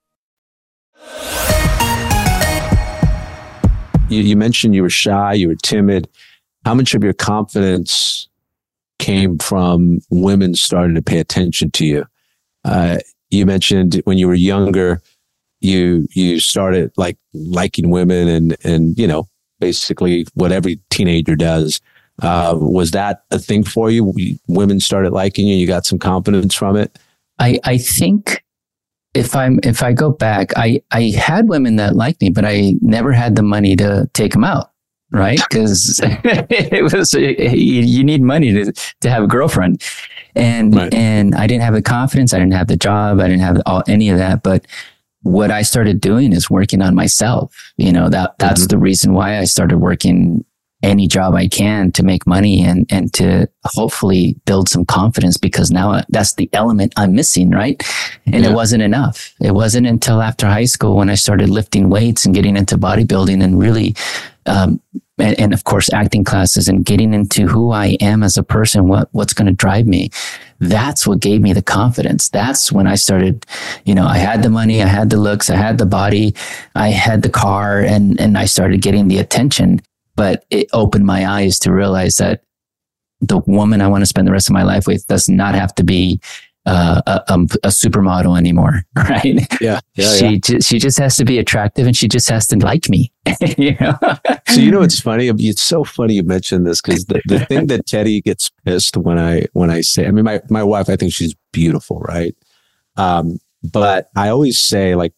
You mentioned you were shy, you were timid. How much of your confidence came from women starting to pay attention to you? You mentioned when you were younger, you started liking women and basically what every teenager does. Was that a thing for you? Women started liking you, you got some confidence from it? I think if I go back, I had women that liked me, but I never had the money to take them out. Right? Because you need money to have a girlfriend. And I didn't have the confidence. I didn't have the job. I didn't have any of that. But what I started doing is working on myself. That's the reason why I started working any job I can to make money and to hopefully build some confidence, because now that's the element I'm missing. Right. And it wasn't enough. It wasn't until after high school when I started lifting weights and getting into bodybuilding and really, and of course, acting classes and getting into who I am as a person, what's going to drive me. That's what gave me the confidence. That's when I started, I had the money, I had the looks, I had the body, I had the car, and I started getting the attention. But it opened my eyes to realize that the woman I want to spend the rest of my life with does not have to be a supermodel anymore, right? Yeah. She just has to be attractive, and she just has to like me. You know? So it's funny. It's so funny you mentioned this, because the thing that Teddy gets pissed when I say, I mean, my wife, I think she's beautiful, right? But I always say, like,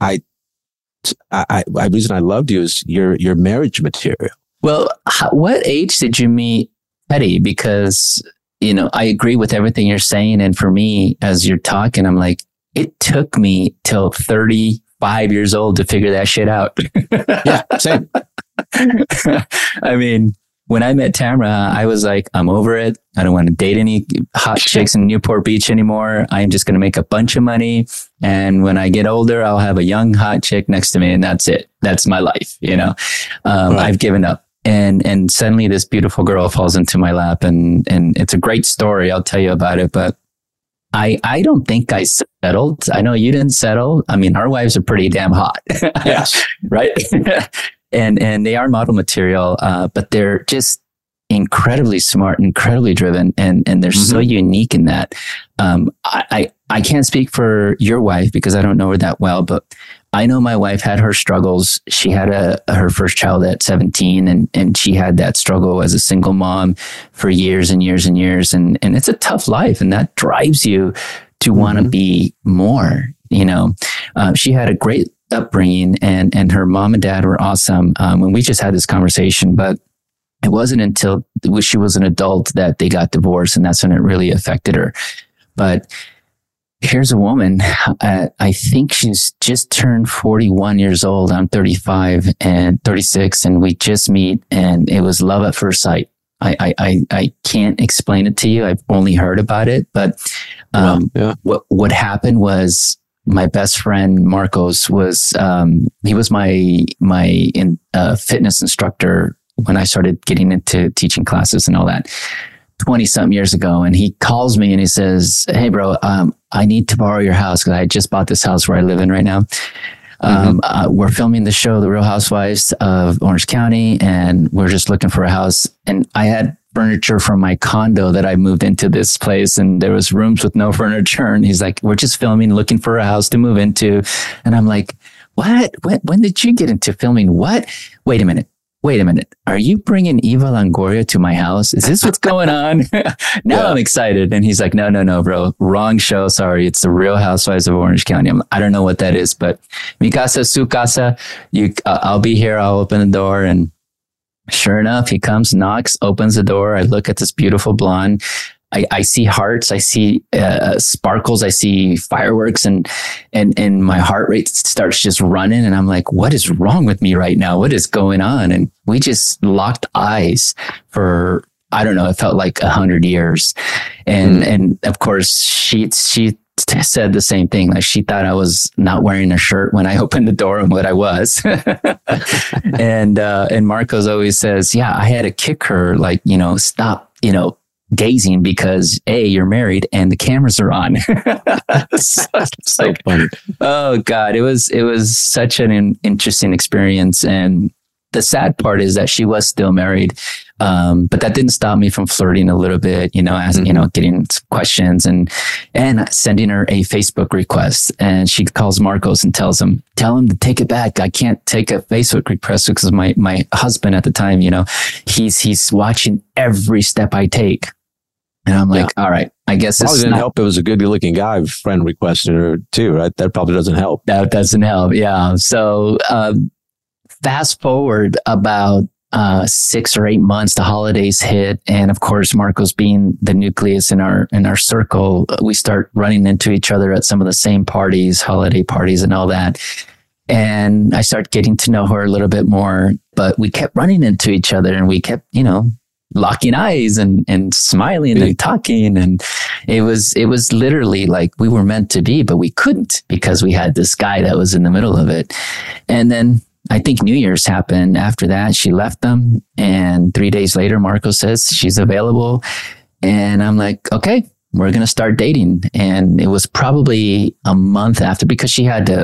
the reason I loved you is your marriage material. Well, what age did you meet Teddy? Because, you know, I agree with everything you're saying. And for me, as you're talking, I'm like, it took me till 35 years old to figure that shit out. Yeah, same. I mean, when I met Tamara, I was like, I'm over it. I don't want to date any hot chicks in Newport Beach anymore. I'm just going to make a bunch of money. And when I get older, I'll have a young hot chick next to me. And that's it. That's my life. You know, right. I've given up. And suddenly this beautiful girl falls into my lap, and it's a great story. I'll tell you about it. But I don't think I settled. I know you didn't settle. I mean, our wives are pretty damn hot. Yes. Right. And they are model material, but they're just incredibly smart, incredibly driven, and they're so unique in that. I can't speak for your wife because I don't know her that well, but I know my wife had her struggles. She had her first child at 17, and she had that struggle as a single mom for years and years and years. And it's a tough life, and that drives you to want to be more, you know. She had a great upbringing, and her mom and dad were awesome. And we just had this conversation, but it wasn't until she was an adult that they got divorced, and that's when it really affected her. But here's a woman, I think she's just turned 41 years old. I'm 35 and 36, and we just meet, and it was love at first sight. I can't explain it to you. I've only heard about it, but what happened was my best friend Marcos was he was my fitness instructor when I started getting into teaching classes and all that 20-something years ago. And he calls me and he says, "Hey, bro, I need to borrow your house because I just bought this house where I live in right now. We're filming the show, The Real Housewives of Orange County, and we're just looking for a house." And I had furniture from my condo that I moved into this place, and there was rooms with no furniture. And he's like, "We're just filming, looking for a house to move into." And I'm like, "What? When did you get into filming? What? Wait a minute. Are you bringing Eva Longoria to my house? Is this what's going on?" Now I'm excited. And he's like, no, bro, wrong show. Sorry. It's The Real Housewives of Orange County. I don't know what that is, but mi casa, su casa. I'll be here. I'll open the door. And sure enough, he comes, knocks, opens the door. I look at this beautiful blonde. I see hearts, I see sparkles, I see fireworks, and my heart rate starts just running. And I'm like, what is wrong with me right now? What is going on? And we just locked eyes for, I don't know, it felt like 100 years. And of course, she said the same thing. Like, she thought I was not wearing a shirt when I opened the door, and what I was. And Marcos always says, yeah, I had to kick her, like, you know, stop, you know, gazing, because you're married and the cameras are on. It's like, funny. Oh God, it was such an interesting experience. And the sad part is that she was still married. But that didn't stop me from flirting a little bit, you know, asking, you know, getting questions and sending her a Facebook request. And she calls Marcos and tell him to take it back. I can't take a Facebook request because my husband at the time, you know, he's watching every step I take. And I'm like, all right, I guess this probably didn't help. It was a good looking guy friend requested her too, right? That probably doesn't help. That doesn't help. Yeah. So, fast forward about 6 or 8 months, the holidays hit. And of course, Marcos being the nucleus in our circle, we start running into each other at some of the same parties, holiday parties and all that. And I start getting to know her a little bit more, but we kept running into each other, and we kept, you know, locking eyes and smiling and talking. And it was literally like we were meant to be, but we couldn't because we had this guy that was in the middle of it. And then I think New Year's happened after that. She left them. And 3 days later, Marcos says she's available. And I'm like, okay, we're going to start dating. And it was probably a month after, because she had to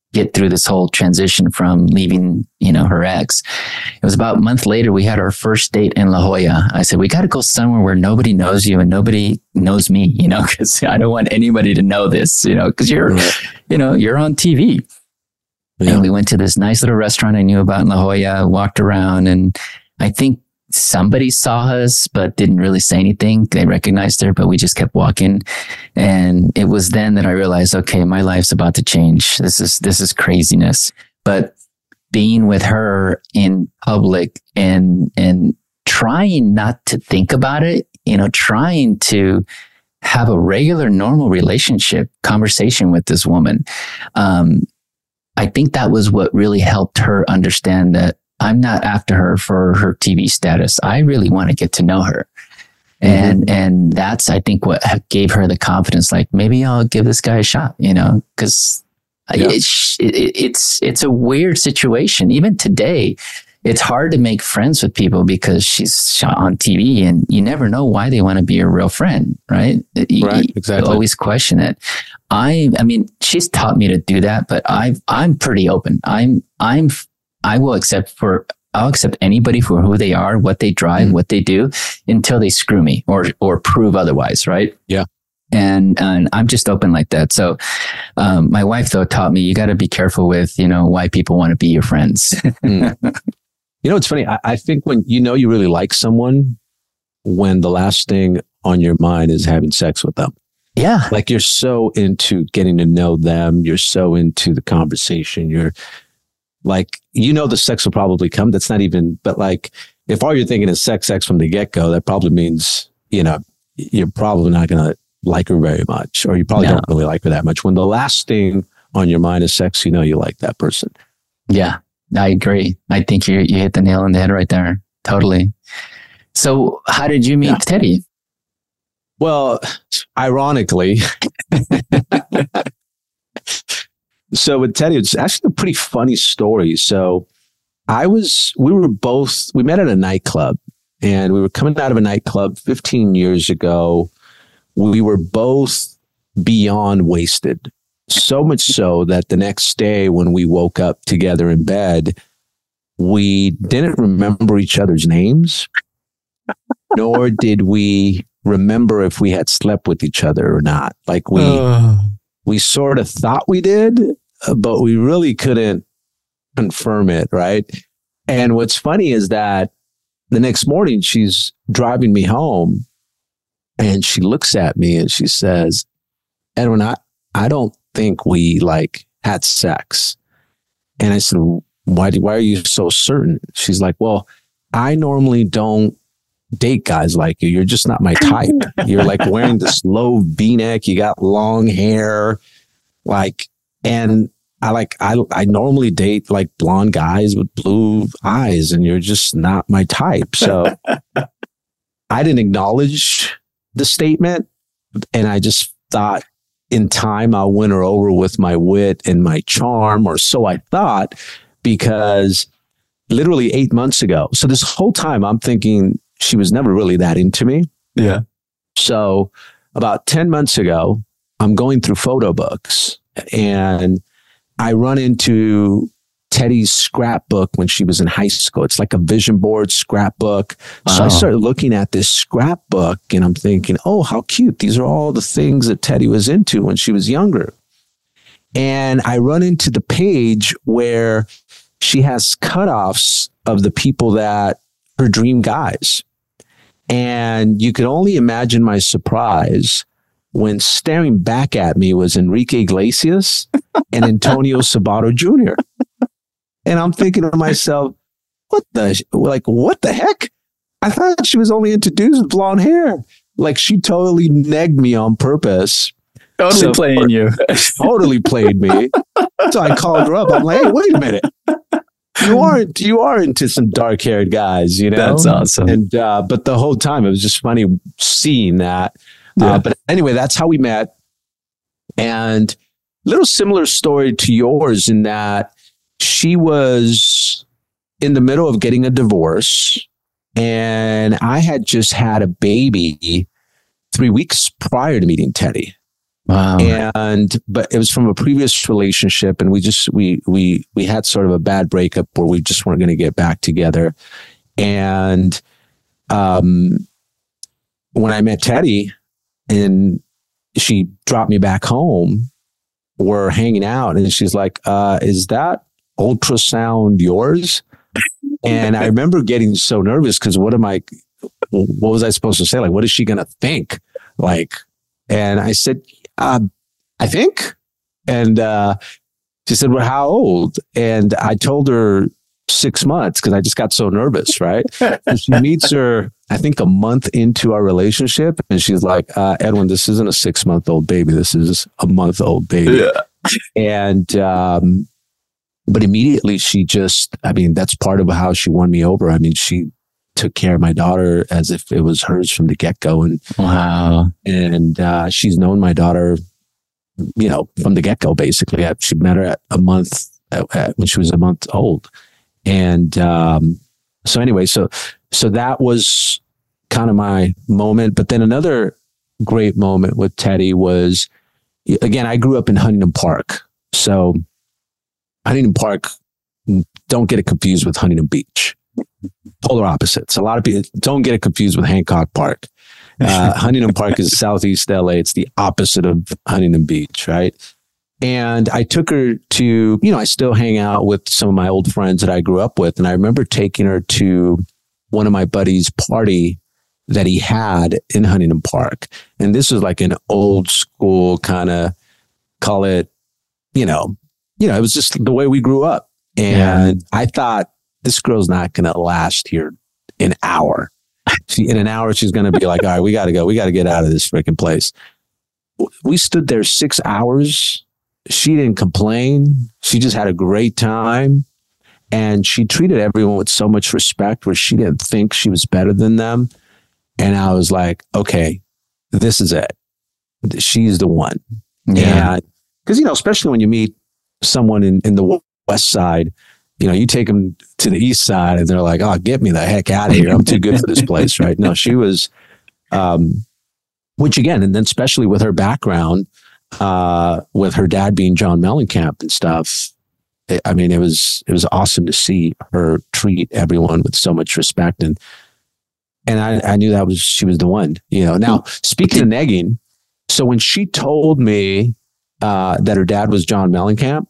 get through this whole transition from leaving, her ex. It was about a month later, we had our first date in La Jolla. I said, we got to go somewhere where nobody knows you and nobody knows me, because I don't want anybody to know this, because you're on TV. Yeah. And we went to this nice little restaurant I knew about in La Jolla, walked around, and I think somebody saw us, but didn't really say anything. They recognized her, but we just kept walking. And it was then that I realized, okay, my life's about to change. This is craziness. But being with her in public and trying not to think about it, trying to have a regular, normal relationship, conversation with this woman. I think that was what really helped her understand that I'm not after her for her TV status. I really want to get to know her. And that's, I think, what gave her the confidence, like, maybe I'll give this guy a shot, because it's a weird situation. Even today, it's hard to make friends with people because she's on TV and you never know why they want to be your real friend, right? Right, exactly. You always question it. I mean, she's taught me to do that, but I'm pretty open. I'll accept anybody for who they are, what they drive, what they do, until they screw me or prove otherwise, right? Yeah. And I'm just open like that. So my wife, though, taught me you got to be careful with, why people want to be your friends. It's funny. I think when you really like someone, when the last thing on your mind is having sex with them. Yeah. Like you're so into getting to know them. You're so into the conversation. You're like, the sex will probably come. That's not even, but like, if all you're thinking is sex from the get-go, that probably means, you're probably not going to like her very much, or you probably don't really like her that much. When the last thing on your mind is sex, you like that person. Yeah, I agree. I think you hit the nail on the head right there. Totally. So how did you meet Teddy? Well, ironically, so with Teddy, it's actually a pretty funny story. So we met at a nightclub, and we were coming out of a nightclub 15 years ago. We were both beyond wasted. So much so that the next day when we woke up together in bed, we didn't remember each other's names, nor did we remember if we had slept with each other or not. Like we sort of thought we did, but we really couldn't confirm it, right? And what's funny is that the next morning she's driving me home and she looks at me and she says, Edwin, I don't think we had sex. And I said, why are you so certain? She's like, well, I normally don't date guys like you. You're just not my type. You're wearing this low V-neck. You got long hair. And I normally date blonde guys with blue eyes, and you're just not my type. So I didn't acknowledge the statement. And I just thought in time I'll win her over with my wit and my charm, or so I thought, because literally 8 months ago. So this whole time I'm thinking she was never really that into me. Yeah. So about 10 months ago, I'm going through photo books and I run into Teddy's scrapbook when she was in high school. It's like a vision board scrapbook. Wow. So I started looking at this scrapbook and I'm thinking, oh, how cute. These are all the things that Teddy was into when she was younger. And I run into the page where she has cutoffs of the people that her dream guys. And you can only imagine my surprise when staring back at me was Enrique Iglesias and Antonio Sabato Jr. And I'm thinking to myself, what the heck? I thought she was only into dudes with blonde hair. She totally negged me on purpose. Totally playing you. Totally played me. So I called her up. I'm like, hey, wait a minute. You are into some dark-haired guys, That's awesome. And but the whole time it was just funny seeing that. Yeah. But anyway, that's how we met. And a little similar story to yours in that she was in the middle of getting a divorce, and I had just had a baby 3 weeks prior to meeting Teddy. Wow. But it was from a previous relationship, and we had sort of a bad breakup where we just weren't going to get back together. And when I met Teddy and she dropped me back home, we're hanging out, and she's like, is that ultrasound yours? And I remember getting so nervous because what was I supposed to say? Like, what is she going to think? Like, and I said, I think. And she said, well, how old? And I told her 6 months because I just got so nervous, right? And she meets her, I think, a month into our relationship. And she's like, Edwin, this isn't a 6-month-old baby. This is a month-old baby. Yeah. And, but immediately she that's part of how she won me over. I mean, she took care of my daughter as if it was hers from the get-go. And wow. And she's known my daughter, from the get-go, basically. She met her at a month when she was a month old. And so anyway, so that was kind of my moment. But then another great moment with Teddy was, again, I grew up in Huntington Park. So Huntington Park, don't get it confused with Huntington Beach. Polar opposites. A lot of people don't get it confused with Hancock Park. Huntington Park is Southeast LA. It's the opposite of Huntington Beach, right? And I took her to, I still hang out with some of my old friends that I grew up with. And I remember taking her to one of my buddies' party that he had in Huntington Park. And this was like an old school kind of, call it, it was just the way we grew up. And I thought, this girl's not going to last here an hour. In an hour, she's going to be like, all right, we got to go. We got to get out of this freaking place. We stood there 6 hours. She didn't complain. She just had a great time. And she treated everyone with so much respect where she didn't think she was better than them. And I was like, okay, this is it. She's the one. Yeah. Because, especially when you meet someone in the West Side, you take them to the East Side and they're like, oh, get me the heck out of here. I'm too good for this place, right? No, she was, which again, and then especially with her background, with her dad being John Mellencamp and stuff. I mean, it was awesome to see her treat everyone with so much respect. And I knew she was the one, Now, speaking of negging, so when she told me that her dad was John Mellencamp,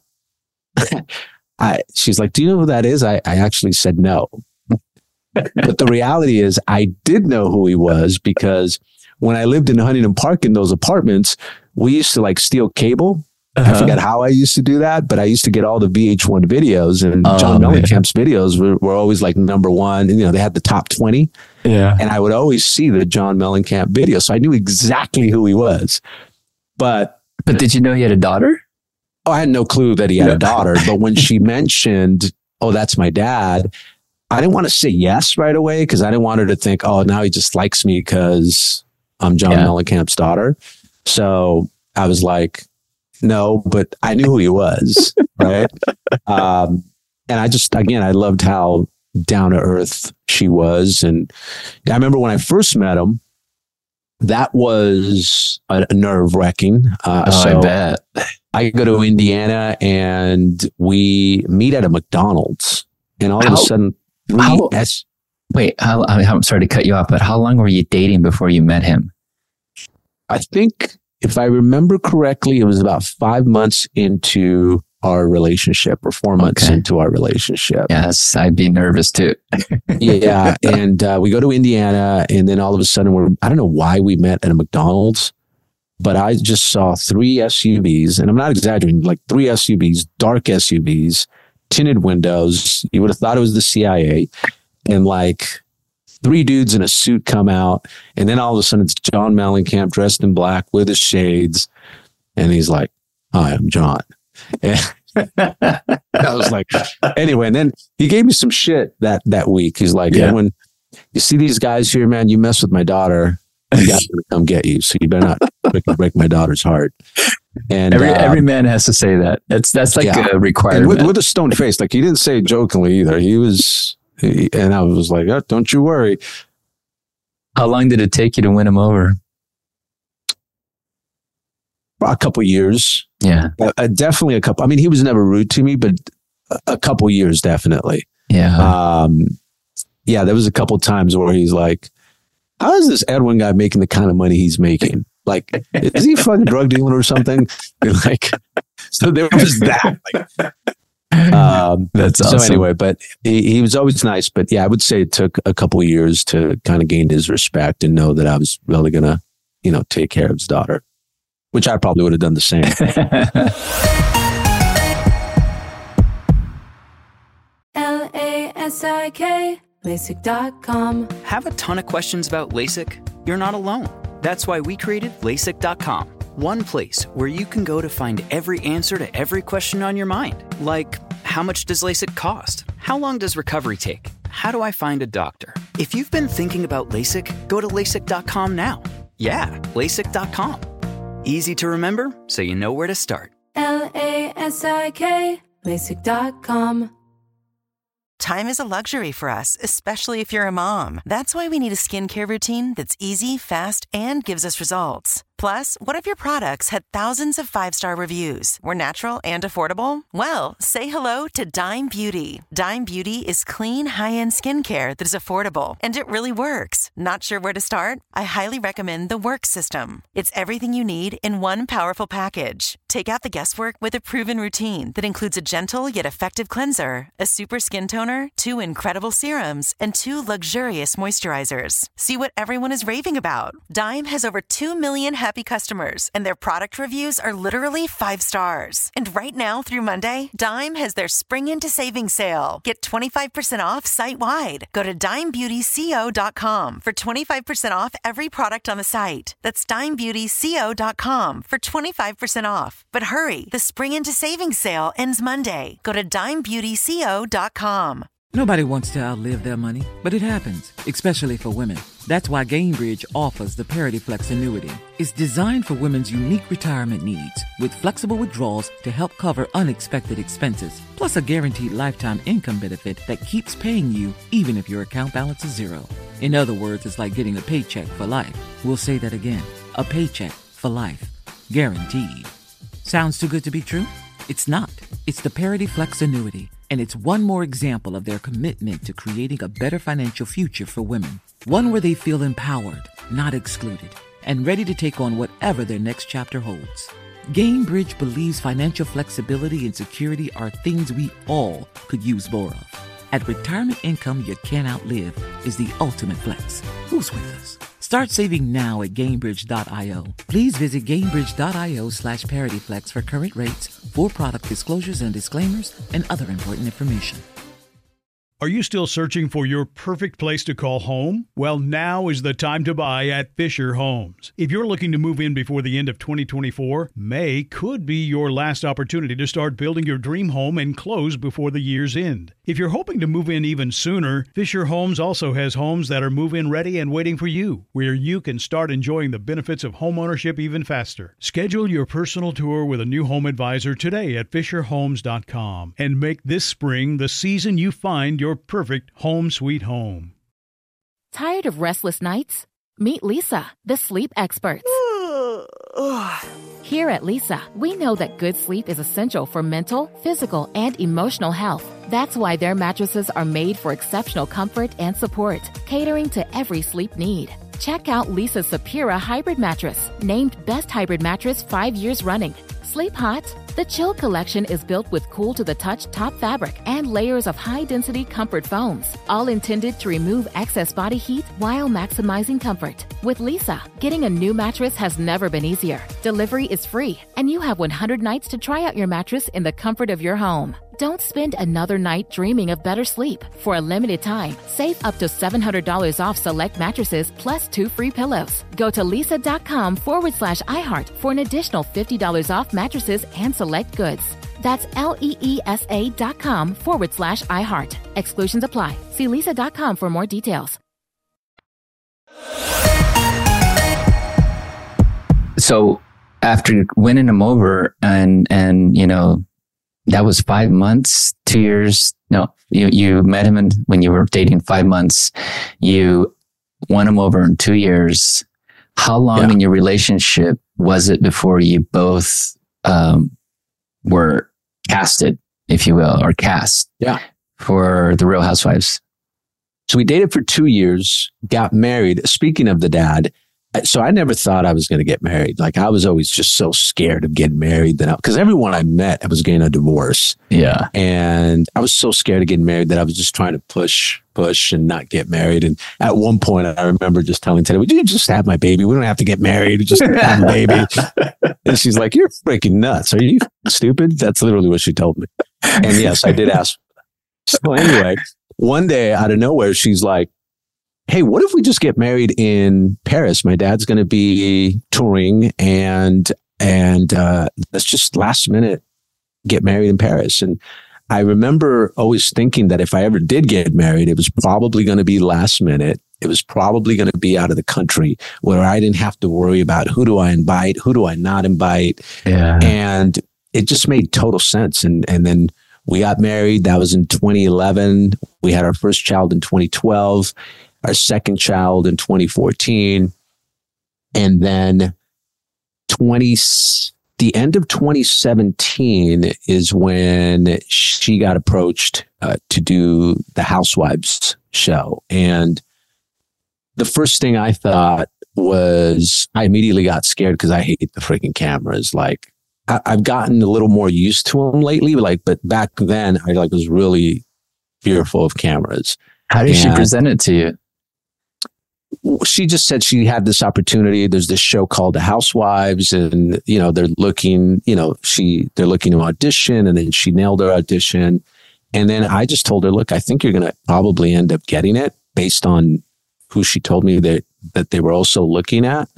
she's like, do you know who that is? I actually said no. But the reality is I did know who he was because when I lived in Huntington Park in those apartments, we used to steal cable. I forgot how I used to do that, but I used to get all the VH1 videos, and John Mellencamp's videos were always number one. And, they had the top 20. Yeah. And I would always see the John Mellencamp video. So I knew exactly who he was. But did you know he had a daughter? Oh, I had no clue that he had a daughter. But when she mentioned, oh, that's my dad, I didn't want to say yes right away because I didn't want her to think, oh, now he just likes me because I'm John Mellencamp's daughter. So I was like, no, but I knew who he was, right? And I loved how down to earth she was. And I remember when I first met him, that was a nerve wracking. I bet. I go to Indiana and we meet at a McDonald's, and all of a sudden, I'm sorry to cut you off, but how long were you dating before you met him? I think, if I remember correctly, it was about 5 months into our relationship or 4 months into our relationship. Yes, I'd be nervous too. Yeah. And we go to Indiana, and then all of a sudden I don't know why we met at a McDonald's, but I just saw 3 SUVs, and I'm not exaggerating, 3 SUVs, dark SUVs, tinted windows. You would have thought it was the CIA, and 3 dudes in a suit come out, and then all of a sudden it's John Mellencamp dressed in black with his shades, and he's like, "Hi, I'm John." And I was like, anyway, and then he gave me some shit that week. He's like, Edwin, you see these guys here, man, you mess with my daughter, I got to come get you. So you better not break my daughter's heart. And every man has to say that. That's a requirement. And with a stone face. He didn't say it jokingly either. And I was like, oh, don't you worry. How long did it take you to win him over? a couple years. Yeah. Definitely a couple. I mean, he was never rude to me, but a couple years, definitely. Yeah. Yeah, there was a couple times where he's like, how is this Edwin guy making the kind of money he's making? Like, is he fucking drug dealing or something? Like, so there was that. That's awesome. So anyway, but he was always nice. But yeah, I would say it took a couple of years to kind of gain his respect and know that I was really going to, take care of his daughter, which I probably would have done the same. LASIK, LASIK.com. Have a ton of questions about LASIK? You're not alone. That's why we created LASIK.com. One place where you can go to find every answer to every question on your mind. Like, how much does LASIK cost? How long does recovery take? How do I find a doctor? If you've been thinking about LASIK, go to LASIK.com now. Yeah, LASIK.com. Easy to remember, so you know where to start. LASIK, LASIK.com. Time is a luxury for us, especially if you're a mom. That's why we need a skincare routine that's easy, fast, and gives us results. Plus, what if your products had thousands of 5-star reviews, were natural and affordable? Well, say hello to Dime Beauty. Dime Beauty is clean, high-end skincare that is affordable, and it really works. Not sure where to start? I highly recommend the Work System. It's everything you need in one powerful package. Take out the guesswork with a proven routine that includes a gentle yet effective cleanser, a super skin toner, 2 incredible serums, and 2 luxurious moisturizers. See what everyone is raving about. Dime has over 2 million happy customers, and their product reviews are literally 5 stars. And right now through Monday, Dime has their Spring Into Savings sale. Get 25% off site-wide. Go to dimebeautyco.com for 25% off every product on the site. That's dimebeautyco.com for 25% off. But hurry, the Spring Into Savings sale ends Monday. Go to dimebeautyco.com. Nobody wants to outlive their money, but it happens, especially for women. That's why Gainbridge offers the Parity Flex annuity. It's designed for women's unique retirement needs, with flexible withdrawals to help cover unexpected expenses, plus a guaranteed lifetime income benefit that keeps paying you even if your account balance is zero. In other words, it's like getting a paycheck for life. We'll say that again. A paycheck for life. Guaranteed. Sounds too good to be true? It's not. It's the Parity Flex annuity. And it's one more example of their commitment to creating a better financial future for women. One where they feel empowered, not excluded, and ready to take on whatever their next chapter holds. Gainbridge believes financial flexibility and security are things we all could use more of. At retirement income you can't outlive is the ultimate flex. Who's with us? Start saving now at Gainbridge.io. Please visit Gainbridge.io/ParityFlex for current rates, full product disclosures and disclaimers, and other important information. Are you still searching for your perfect place to call home? Well, now is the time to buy at Fisher Homes. If you're looking to move in before the end of 2024, May could be your last opportunity to start building your dream home and close before the year's end. If you're hoping to move in even sooner, Fisher Homes also has homes that are move-in ready and waiting for you, where you can start enjoying the benefits of homeownership even faster. Schedule your personal tour with a new home advisor today at FisherHomes.com and make this spring the season you find your perfect home sweet home. Tired of restless nights? Meet Leesa, the sleep experts. Here at Leesa, we know that good sleep is essential for mental, physical, and emotional health. That's why their mattresses are made for exceptional comfort and support, catering to every sleep need. Check out Leesa's Sapira Hybrid Mattress, named Best Hybrid Mattress 5 years running. Sleep hot? The Chill Collection is built with cool-to-the-touch top fabric and layers of high-density comfort foams, all intended to remove excess body heat while maximizing comfort. With Leesa, getting a new mattress has never been easier. Delivery is free, and you have 100 nights to try out your mattress in the comfort of your home. Don't spend another night dreaming of better sleep. For a limited time, save up to $700 off select mattresses plus 2 free pillows. Go to leesa.com/iHeart for an additional $50 off mattresses and select goods. That's LEESA.com/iHeart. Exclusions apply. See leesa.com for more details. So after winning him over and you know, that was 5 months, 2 years. No, you met him when you were dating 5 months. You won him over in 2 years. How long in your relationship was it before you both were casted, if you will, or cast for The Real Housewives? So we dated for 2 years, got married. Speaking of the dad, so I never thought I was going to get married. Like, I was always just so scared of getting married because everyone I met, I was getting a divorce. Yeah. And I was so scared of getting married that I was just trying to push and not get married. And at one point, I remember just telling Teddy, would you just have my baby? We don't have to get married. Just have a baby. And she's like, you're freaking nuts. Are you stupid? That's literally what she told me. And yes, I did ask. So anyway, one day out of nowhere, she's like, hey, what if we just get married in Paris? My dad's going to be touring and let's just last minute get married in Paris. And I remember always thinking that if I ever did get married, it was probably going to be last minute. It was probably going to be out of the country where I didn't have to worry about who do I invite, who do I not invite. Yeah. And it just made total sense. And then we got married. That was in 2011. We had our first child in 2012. Our second child in 2014. And then the end of 2017 is when she got approached to do the Housewives show. And the first thing I thought was I immediately got scared because I hate the freaking cameras. Like, I've gotten a little more used to them lately, but back then I was really fearful of cameras. How did she present it to you? She just said she had this opportunity. There's this show called The Housewives, and they're looking to audition, and then she nailed her audition. And then I just told her, look, I think you're going to probably end up getting it based on who she told me that they were also looking at.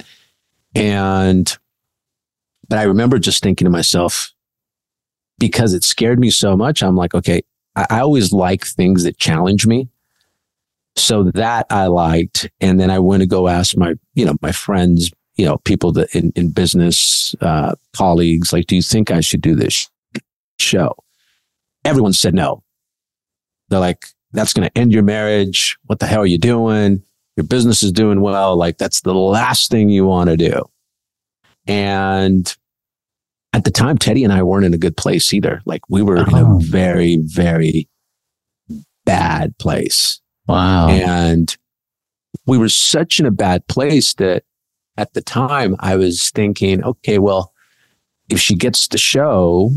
But I remember just thinking to myself, because it scared me so much, I'm like, okay, I always like things that challenge me. So that I liked. And then I went to go ask my friends, people that in business, colleagues, like, do you think I should do this show? Everyone said no. They're like, that's going to end your marriage. What the hell are you doing? Your business is doing well. Like, that's the last thing you want to do. And at the time, Teddy and I weren't in a good place either. Like, we were in a very, very bad place. Wow. And we were such in a bad place that at the time I was thinking, okay, well, if she gets the show,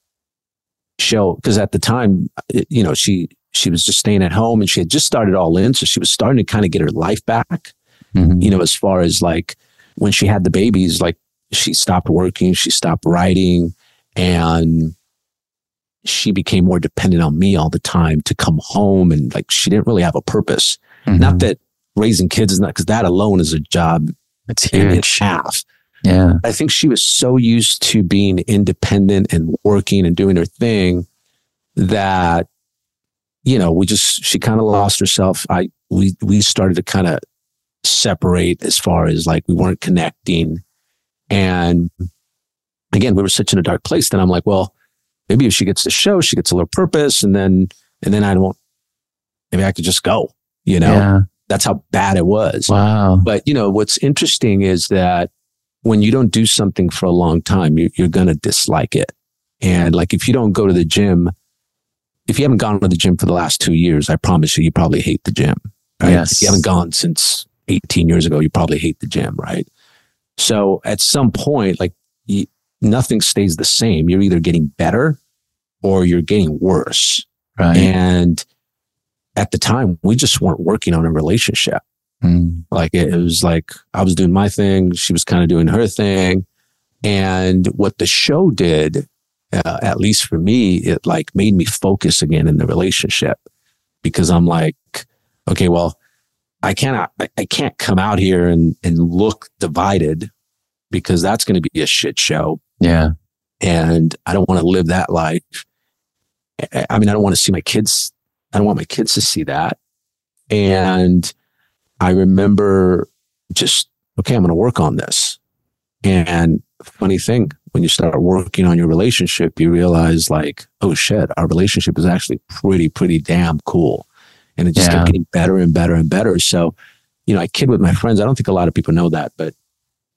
because at the time, she was just staying at home and she had just started All In. So she was starting to kind of get her life back, as far as like when she had the babies, like she stopped working, she stopped writing, and she became more dependent on me all the time to come home. And like, she didn't really have a purpose. Not that raising kids is not, because that alone is a job. It's huge. Half. Yeah. I think she was so used to being independent and working and doing her thing that, she kind of lost herself. We started to kind of separate as far as like, we weren't connecting. And again, we were such in a dark place that I'm like, well, maybe if she gets the show, she gets a little purpose, and then maybe I could just go, Yeah. That's how bad it was. Wow. But what's interesting is that when you don't do something for a long time, you're going to dislike it. And like, if you don't go to the gym, if you haven't gone to the gym for the last 2 years, I promise you probably hate the gym. Right? Yes. If you haven't gone since 18 years ago, you probably hate the gym, right? So at some point, like, nothing stays the same. You're either getting better or you're getting worse. Right. And at the time, we just weren't working on a relationship. Like, it was like I was doing my thing. She was kind of doing her thing. And what the show did, at least for me, it like made me focus again in the relationship, because I'm like, okay, well, I can't come out here and look divided, because that's going to be a shit show. Yeah. And I don't want to live that life. I mean, I don't want to see my kids. I don't want my kids to see that. And I remember just, okay, I'm going to work on this. And funny thing, when you start working on your relationship, you realize like, oh shit, our relationship is actually pretty damn cool. And it just kept getting better and better and better. So, I kid with my friends. I don't think a lot of people know that, but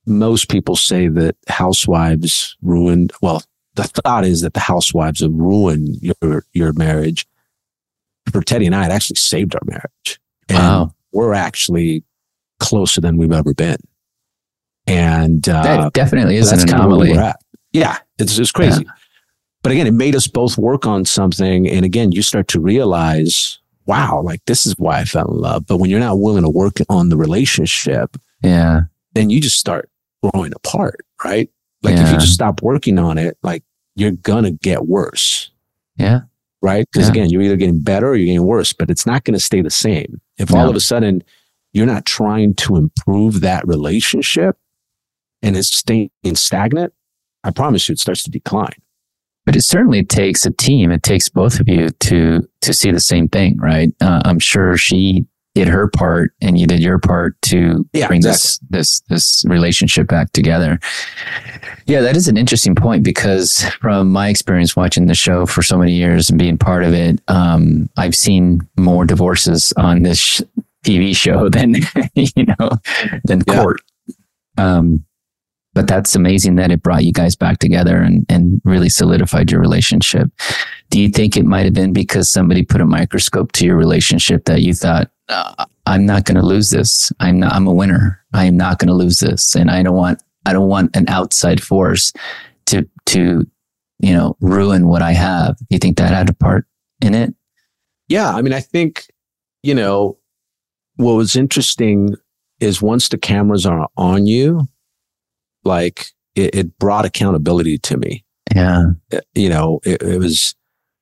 most people say that housewives ruined, well, the thought is that the housewives have ruined your marriage. For Teddy and I, it actually saved our marriage. And wow. We're actually closer than we've ever been. And that definitely is an anomaly. Yeah, it's crazy. Yeah. But again, it made us both work on something. And again, you start to realize, wow, like this is why I fell in love. But when you're not willing to work on the relationship, yeah, then you just start growing apart, right? Like if you just stop working on it, like you're gonna get worse. Yeah. Right? Because again, you're either getting better or you're getting worse, but it's not gonna stay the same. If all of a sudden you're not trying to improve that relationship and it's staying stagnant, I promise you it starts to decline. But it certainly takes a team. It takes both of you to see the same thing, right? I'm sure she did her part and you did your part to bring this relationship back together. Yeah, that is an interesting point because from my experience watching the show for so many years and being part of it, I've seen more divorces on this TV show than than court. But that's amazing that it brought you guys back together and really solidified your relationship. Do you think it might have been because somebody put a microscope to your relationship that you thought, I'm not going to lose this. I'm a winner. I am not going to lose this. And I don't want an outside force to ruin what I have. Do you think that had a part in it? Yeah. I mean, I think, what was interesting is once the cameras are on you, like it brought accountability to me. Yeah. It was,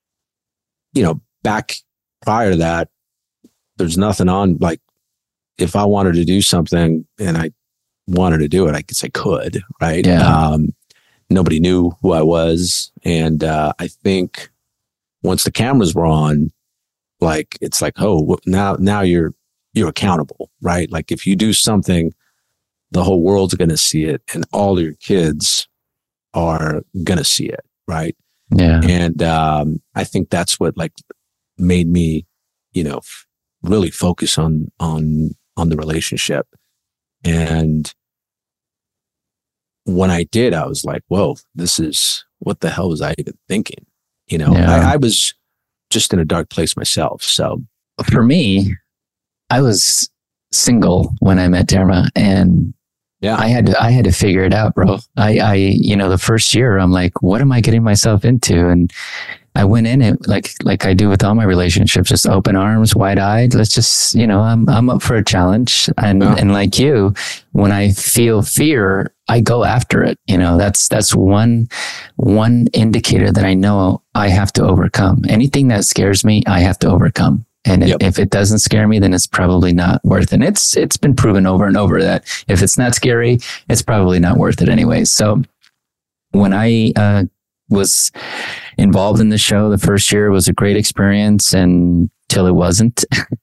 back prior to that, there's nothing on, like if I wanted to do something and I wanted to do it, I guess I could, right? Yeah. Nobody knew who I was. And I think once the cameras were on, like, it's like, oh, now you're accountable, right? Like if you do something, the whole world's going to see it and all your kids are going to see it. Right. Yeah. And, I think that's what like made me, really focus on the relationship. And when I did, I was like, whoa, what the hell was I even thinking? I was just in a dark place myself. So for me, I was single when I met Tamara and I had to figure it out, bro. The first year I'm like, what am I getting myself into? And I went in it like I do with all my relationships, just open arms, wide eyed. Let's just, I'm up for a challenge. And like you, when I feel fear, I go after it. That's one indicator that I know I have to overcome. Anything that scares me, I have to overcome. And if it doesn't scare me, then it's probably not worth it. And it's been proven over and over that if it's not scary, it's probably not worth it anyway. So when I was involved in the show, the first year was a great experience until it wasn't,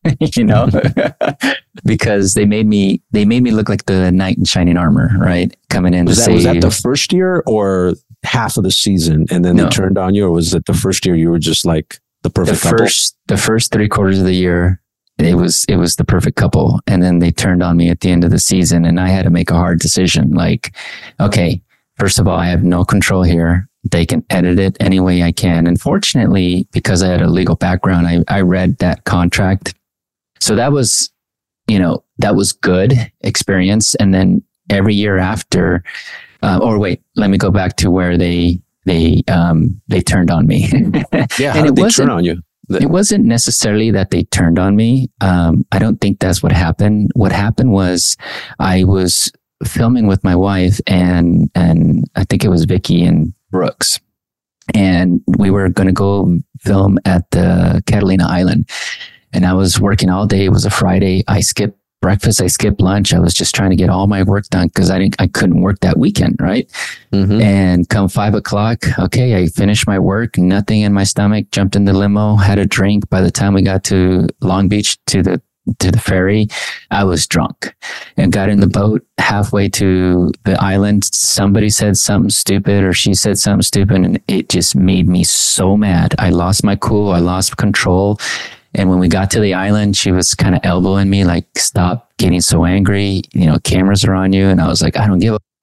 because they made me look like the knight in shining armor, right? Coming in was that the first year or half of the season, and then they turned on you, or was it the first year you were just like the perfect couple? The first 3/4 of the year, it was the perfect couple. And then they turned on me at the end of the season and I had to make a hard decision. Like, okay, first of all, I have no control here. They can edit it any way I can. And fortunately, because I had a legal background, I read that contract. So that was good experience. And then every year after, let me go back to where they turned on me. Yeah. How did they turn on you? It wasn't necessarily that they turned on me. I don't think that's what happened. What happened was I was filming with my wife and I think it was Vicky and Brooks. And we were going to go film at the Catalina Island. And I was working all day. It was a Friday. I skipped breakfast. I skipped lunch. I was just trying to get all my work done because I couldn't work that weekend. Right. Mm-hmm. And come 5 o'clock, okay, I finished my work, nothing in my stomach, jumped in the limo, had a drink. By the time we got to Long Beach to the ferry, I was drunk and got in the boat halfway to the island. Somebody said something stupid or she said something stupid and it just made me so mad. I lost my cool. I lost control. And when we got to the island, she was kind of elbowing me, like, stop getting so angry. Cameras are on you. And I was like, I don't give a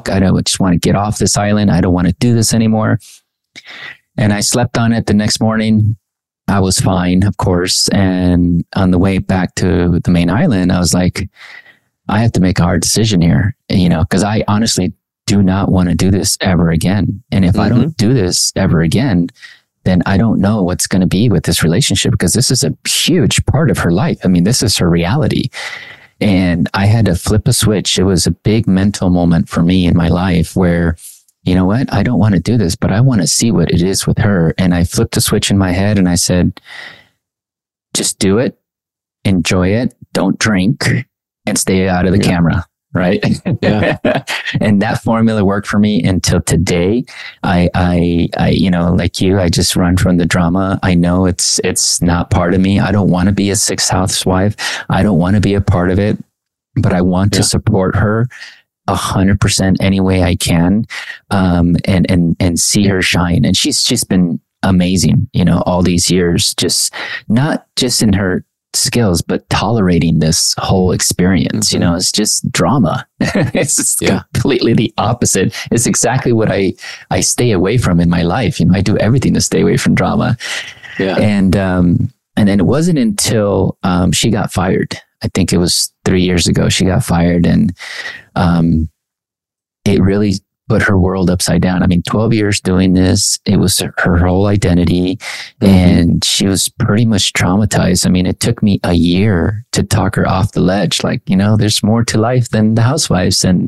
I just want to get off this island. I don't want to do this anymore. And I slept on it. The next morning, I was fine, of course. And on the way back to the main island, I was like, I have to make a hard decision here, because I honestly do not want to do this ever again. And if I don't do this ever again, then I don't know what's going to be with this relationship, because this is a huge part of her life. I mean, this is her reality. And I had to flip a switch. It was a big mental moment for me in my life where, you know what, I don't want to do this, but I want to see what it is with her. And I flipped a switch in my head and I said, just do it, enjoy it, don't drink, and stay out of the camera. Right. Yeah. And that formula worked for me until today. I, like you, I just run from the drama. I know it's not part of me. I don't want to be a sixth housewife. I don't want to be a part of it, but I want to support her 100% any way I can. And see her shine. And she's been amazing, all these years, just not just in her skills, but tolerating this whole experience. It's just drama. It's just completely the opposite. It's exactly what I stay away from in my life. I do everything to stay away from drama. Yeah. And then it wasn't until she got fired. I think it was 3 years ago she got fired, and it really put her world upside down. I mean, 12 years doing this, it was her whole identity, and she was pretty much traumatized. I mean, it took me a year to talk her off the ledge. Like, there's more to life than the housewives. And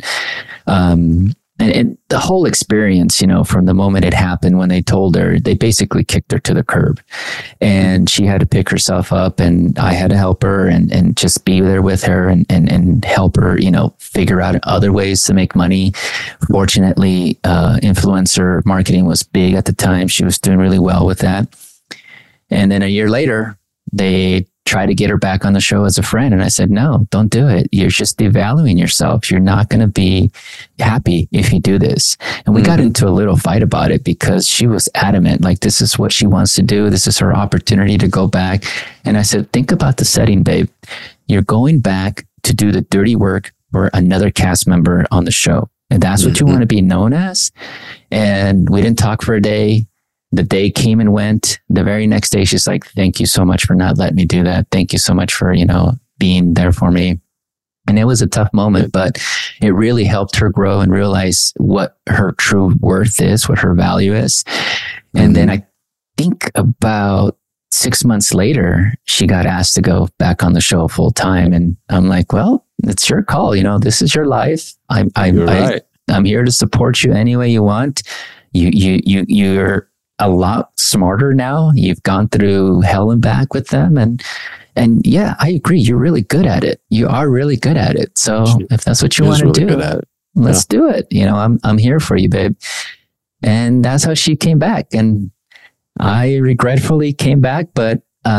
the whole experience, from the moment it happened, when they told her, they basically kicked her to the curb, and she had to pick herself up, and I had to help her and just be there with her and help her, figure out other ways to make money. Fortunately, influencer marketing was big at the time. She was doing really well with that. And then a year later, they tried to get her back on the show as a friend. And I said, no, don't do it. You're just devaluing yourself. You're not going to be happy if you do this. And we got into a little fight about it because she was adamant, like, this is what she wants to do. This is her opportunity to go back. And I said, think about the setting, babe. You're going back to do the dirty work for another cast member on the show. And that's what you want to be known as. And we didn't talk for a day. The day came and went. The very next day, she's like, thank you so much for not letting me do that. Thank you so much for, being there for me. And it was a tough moment, but it really helped her grow and realize what her true worth is, what her value is. And then I think about 6 months later, she got asked to go back on the show full time. And I'm like, well, it's your call. This is your life. I'm here to support you any way you want. You're a lot smarter now. You've gone through hell and back with them. And yeah, I agree. You're really good at it. You are really good at it. So if that's what you want to do, let's do it. I'm here for you, babe. And that's how she came back. And I regretfully came back, but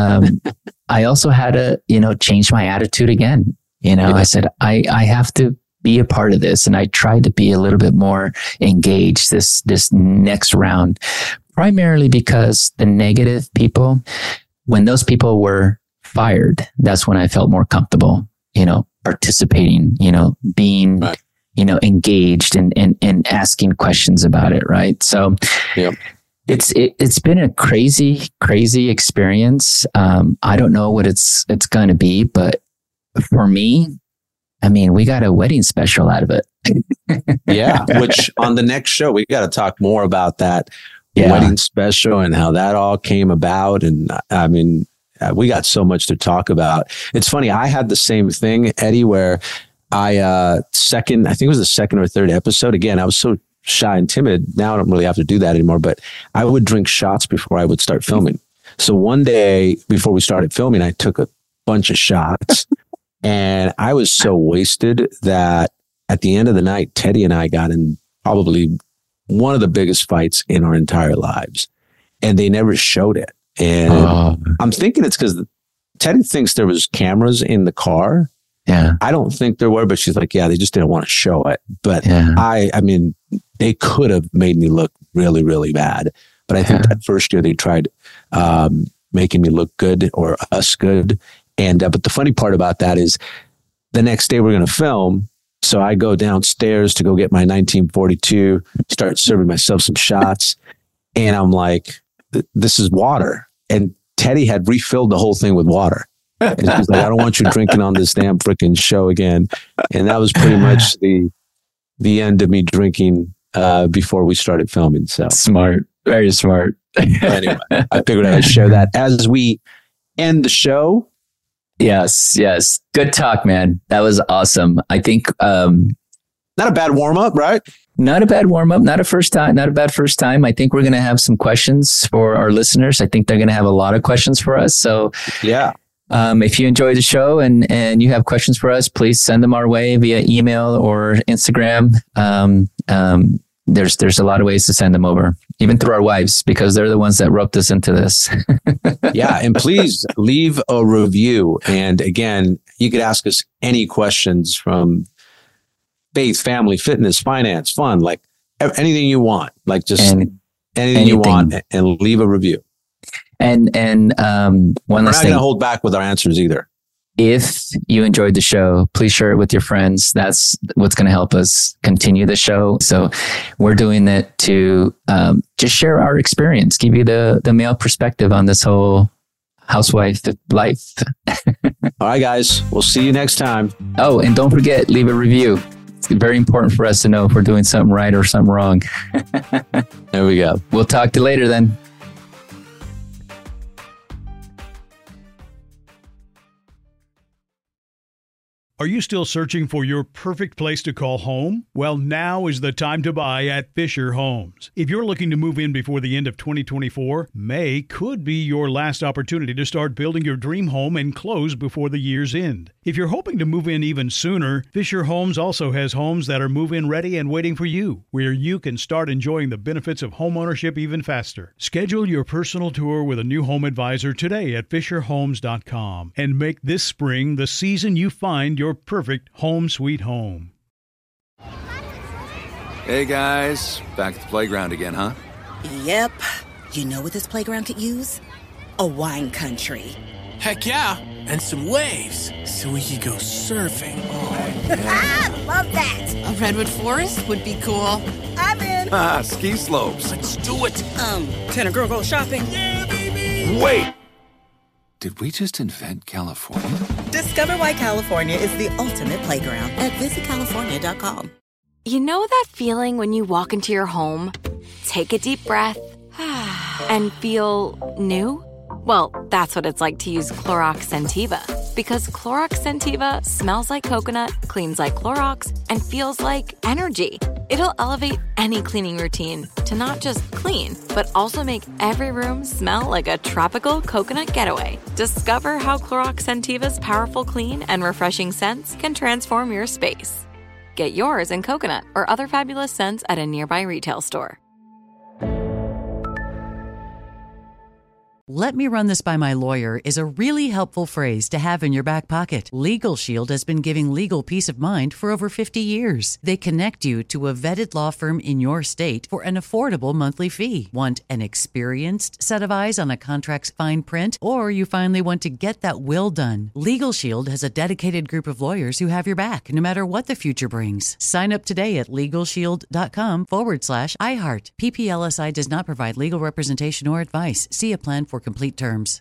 I also had to, change my attitude again. I said, I have to be a part of this. And I tried to be a little bit more engaged this next round, primarily because the negative people, when those people were fired, that's when I felt more comfortable, participating, being, engaged and asking questions about it. Right. So it's been a crazy experience. I don't know what it's going to be, but for me, I mean, we got a wedding special out of it. Yeah. Which on the next show, we got to talk more about that wedding special and how that all came about. And I mean, we got so much to talk about. It's funny. I had the same thing, Eddie, where I think it was the second or third episode. Again, I was so shy and timid. Now I don't really have to do that anymore, but I would drink shots before I would start filming. So one day before we started filming, I took a bunch of shots and I was so wasted that at the end of the night, Teddy and I got in probably one of the biggest fights in our entire lives, and they never showed it. And I'm thinking it's because Teddy thinks there was cameras in the car. Yeah. I don't think there were, but she's like, yeah, they just didn't want to show it. But I mean, they could have made me look really, really bad. But I think that first year they tried making me look good or us good. And but the funny part about that is the next day we're going to film. So I go downstairs to go get my 1942, start serving myself some shots. And I'm like, this is water. And Teddy had refilled the whole thing with water. And she's like, I don't want you drinking on this damn freaking show again. And that was pretty much the end of me drinking before we started filming. So smart, very smart. Anyway, I figured I'd share that as we end the show. Yes. Good talk, man. That was awesome. I think not a bad warm up, right? Not a bad warm up. Not a bad first time. I think we're going to have some questions for our listeners. I think they're going to have a lot of questions for us. So yeah. If you enjoyed the show and you have questions for us, please send them our way via email or Instagram. There's a lot of ways to send them over, even through our wives, because they're the ones that roped us into this. Yeah. And please leave a review. And again, you could ask us any questions from faith, family, fitness, finance, fun, like anything you want, like just anything you want, and leave a review. And one last thing. We're not going to hold back with our answers either. If you enjoyed the show, please share it with your friends. That's what's going to help us continue the show. So we're doing it to just share our experience, give you the male perspective on this whole housewife life. All right, guys. We'll see you next time. Oh, and don't forget, leave a review. It's very important for us to know if we're doing something right or something wrong. There we go. We'll talk to you later then. Are you still searching for your perfect place to call home? Well, now is the time to buy at Fisher Homes. If you're looking to move in before the end of 2024, May could be your last opportunity to start building your dream home and close before the year's end. If you're hoping to move in even sooner, Fisher Homes also has homes that are move-in ready and waiting for you, where you can start enjoying the benefits of homeownership even faster. Schedule your personal tour with a new home advisor today at FisherHomes.com and make this spring the season you find your perfect home sweet home. Hey guys, back at the playground again, huh? Yep. You know what this playground could use? A wine country. Heck yeah, and some waves so we could go surfing. Oh, yeah. Love that. A redwood forest would be cool. I'm in. Ski slopes. Let's do it. Can a girl go shopping? Yeah, baby. Wait. Did we just invent California? Discover why California is the ultimate playground at visitcalifornia.com. You know that feeling when you walk into your home, take a deep breath, and feel new? Well, that's what it's like to use Clorox Scentiva. Because Clorox Scentiva smells like coconut, cleans like Clorox, and feels like energy. It'll elevate any cleaning routine to not just clean, but also make every room smell like a tropical coconut getaway. Discover how Clorox Scentiva's powerful clean and refreshing scents can transform your space. Get yours in coconut or other fabulous scents at a nearby retail store. "Let me run this by my lawyer" is a really helpful phrase to have in your back pocket. Legal Shield has been giving legal peace of mind for over 50 years. They connect you to a vetted law firm in your state for an affordable monthly fee. Want an experienced set of eyes on a contract's fine print? Or you finally want to get that will done? Legal Shield has a dedicated group of lawyers who have your back, no matter what the future brings. Sign up today at LegalShield.com/iHeart. PPLSI does not provide legal representation or advice. See a plan for complete terms.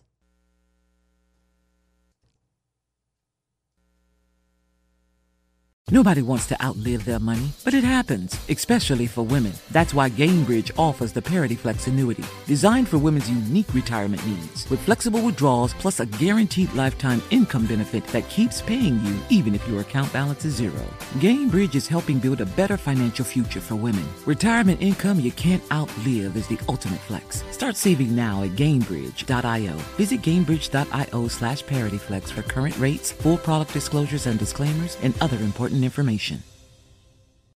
Nobody wants to outlive their money, but it happens, especially for women. That's why Gainbridge offers the Parity Flex annuity, designed for women's unique retirement needs, with flexible withdrawals plus a guaranteed lifetime income benefit that keeps paying you even if your account balance is zero. Gainbridge is helping build a better financial future for women. Retirement income you can't outlive is the ultimate flex. Start saving now at Gainbridge.io. Visit Gainbridge.io/ParityFlex for current rates, full product disclosures and disclaimers, and other important information.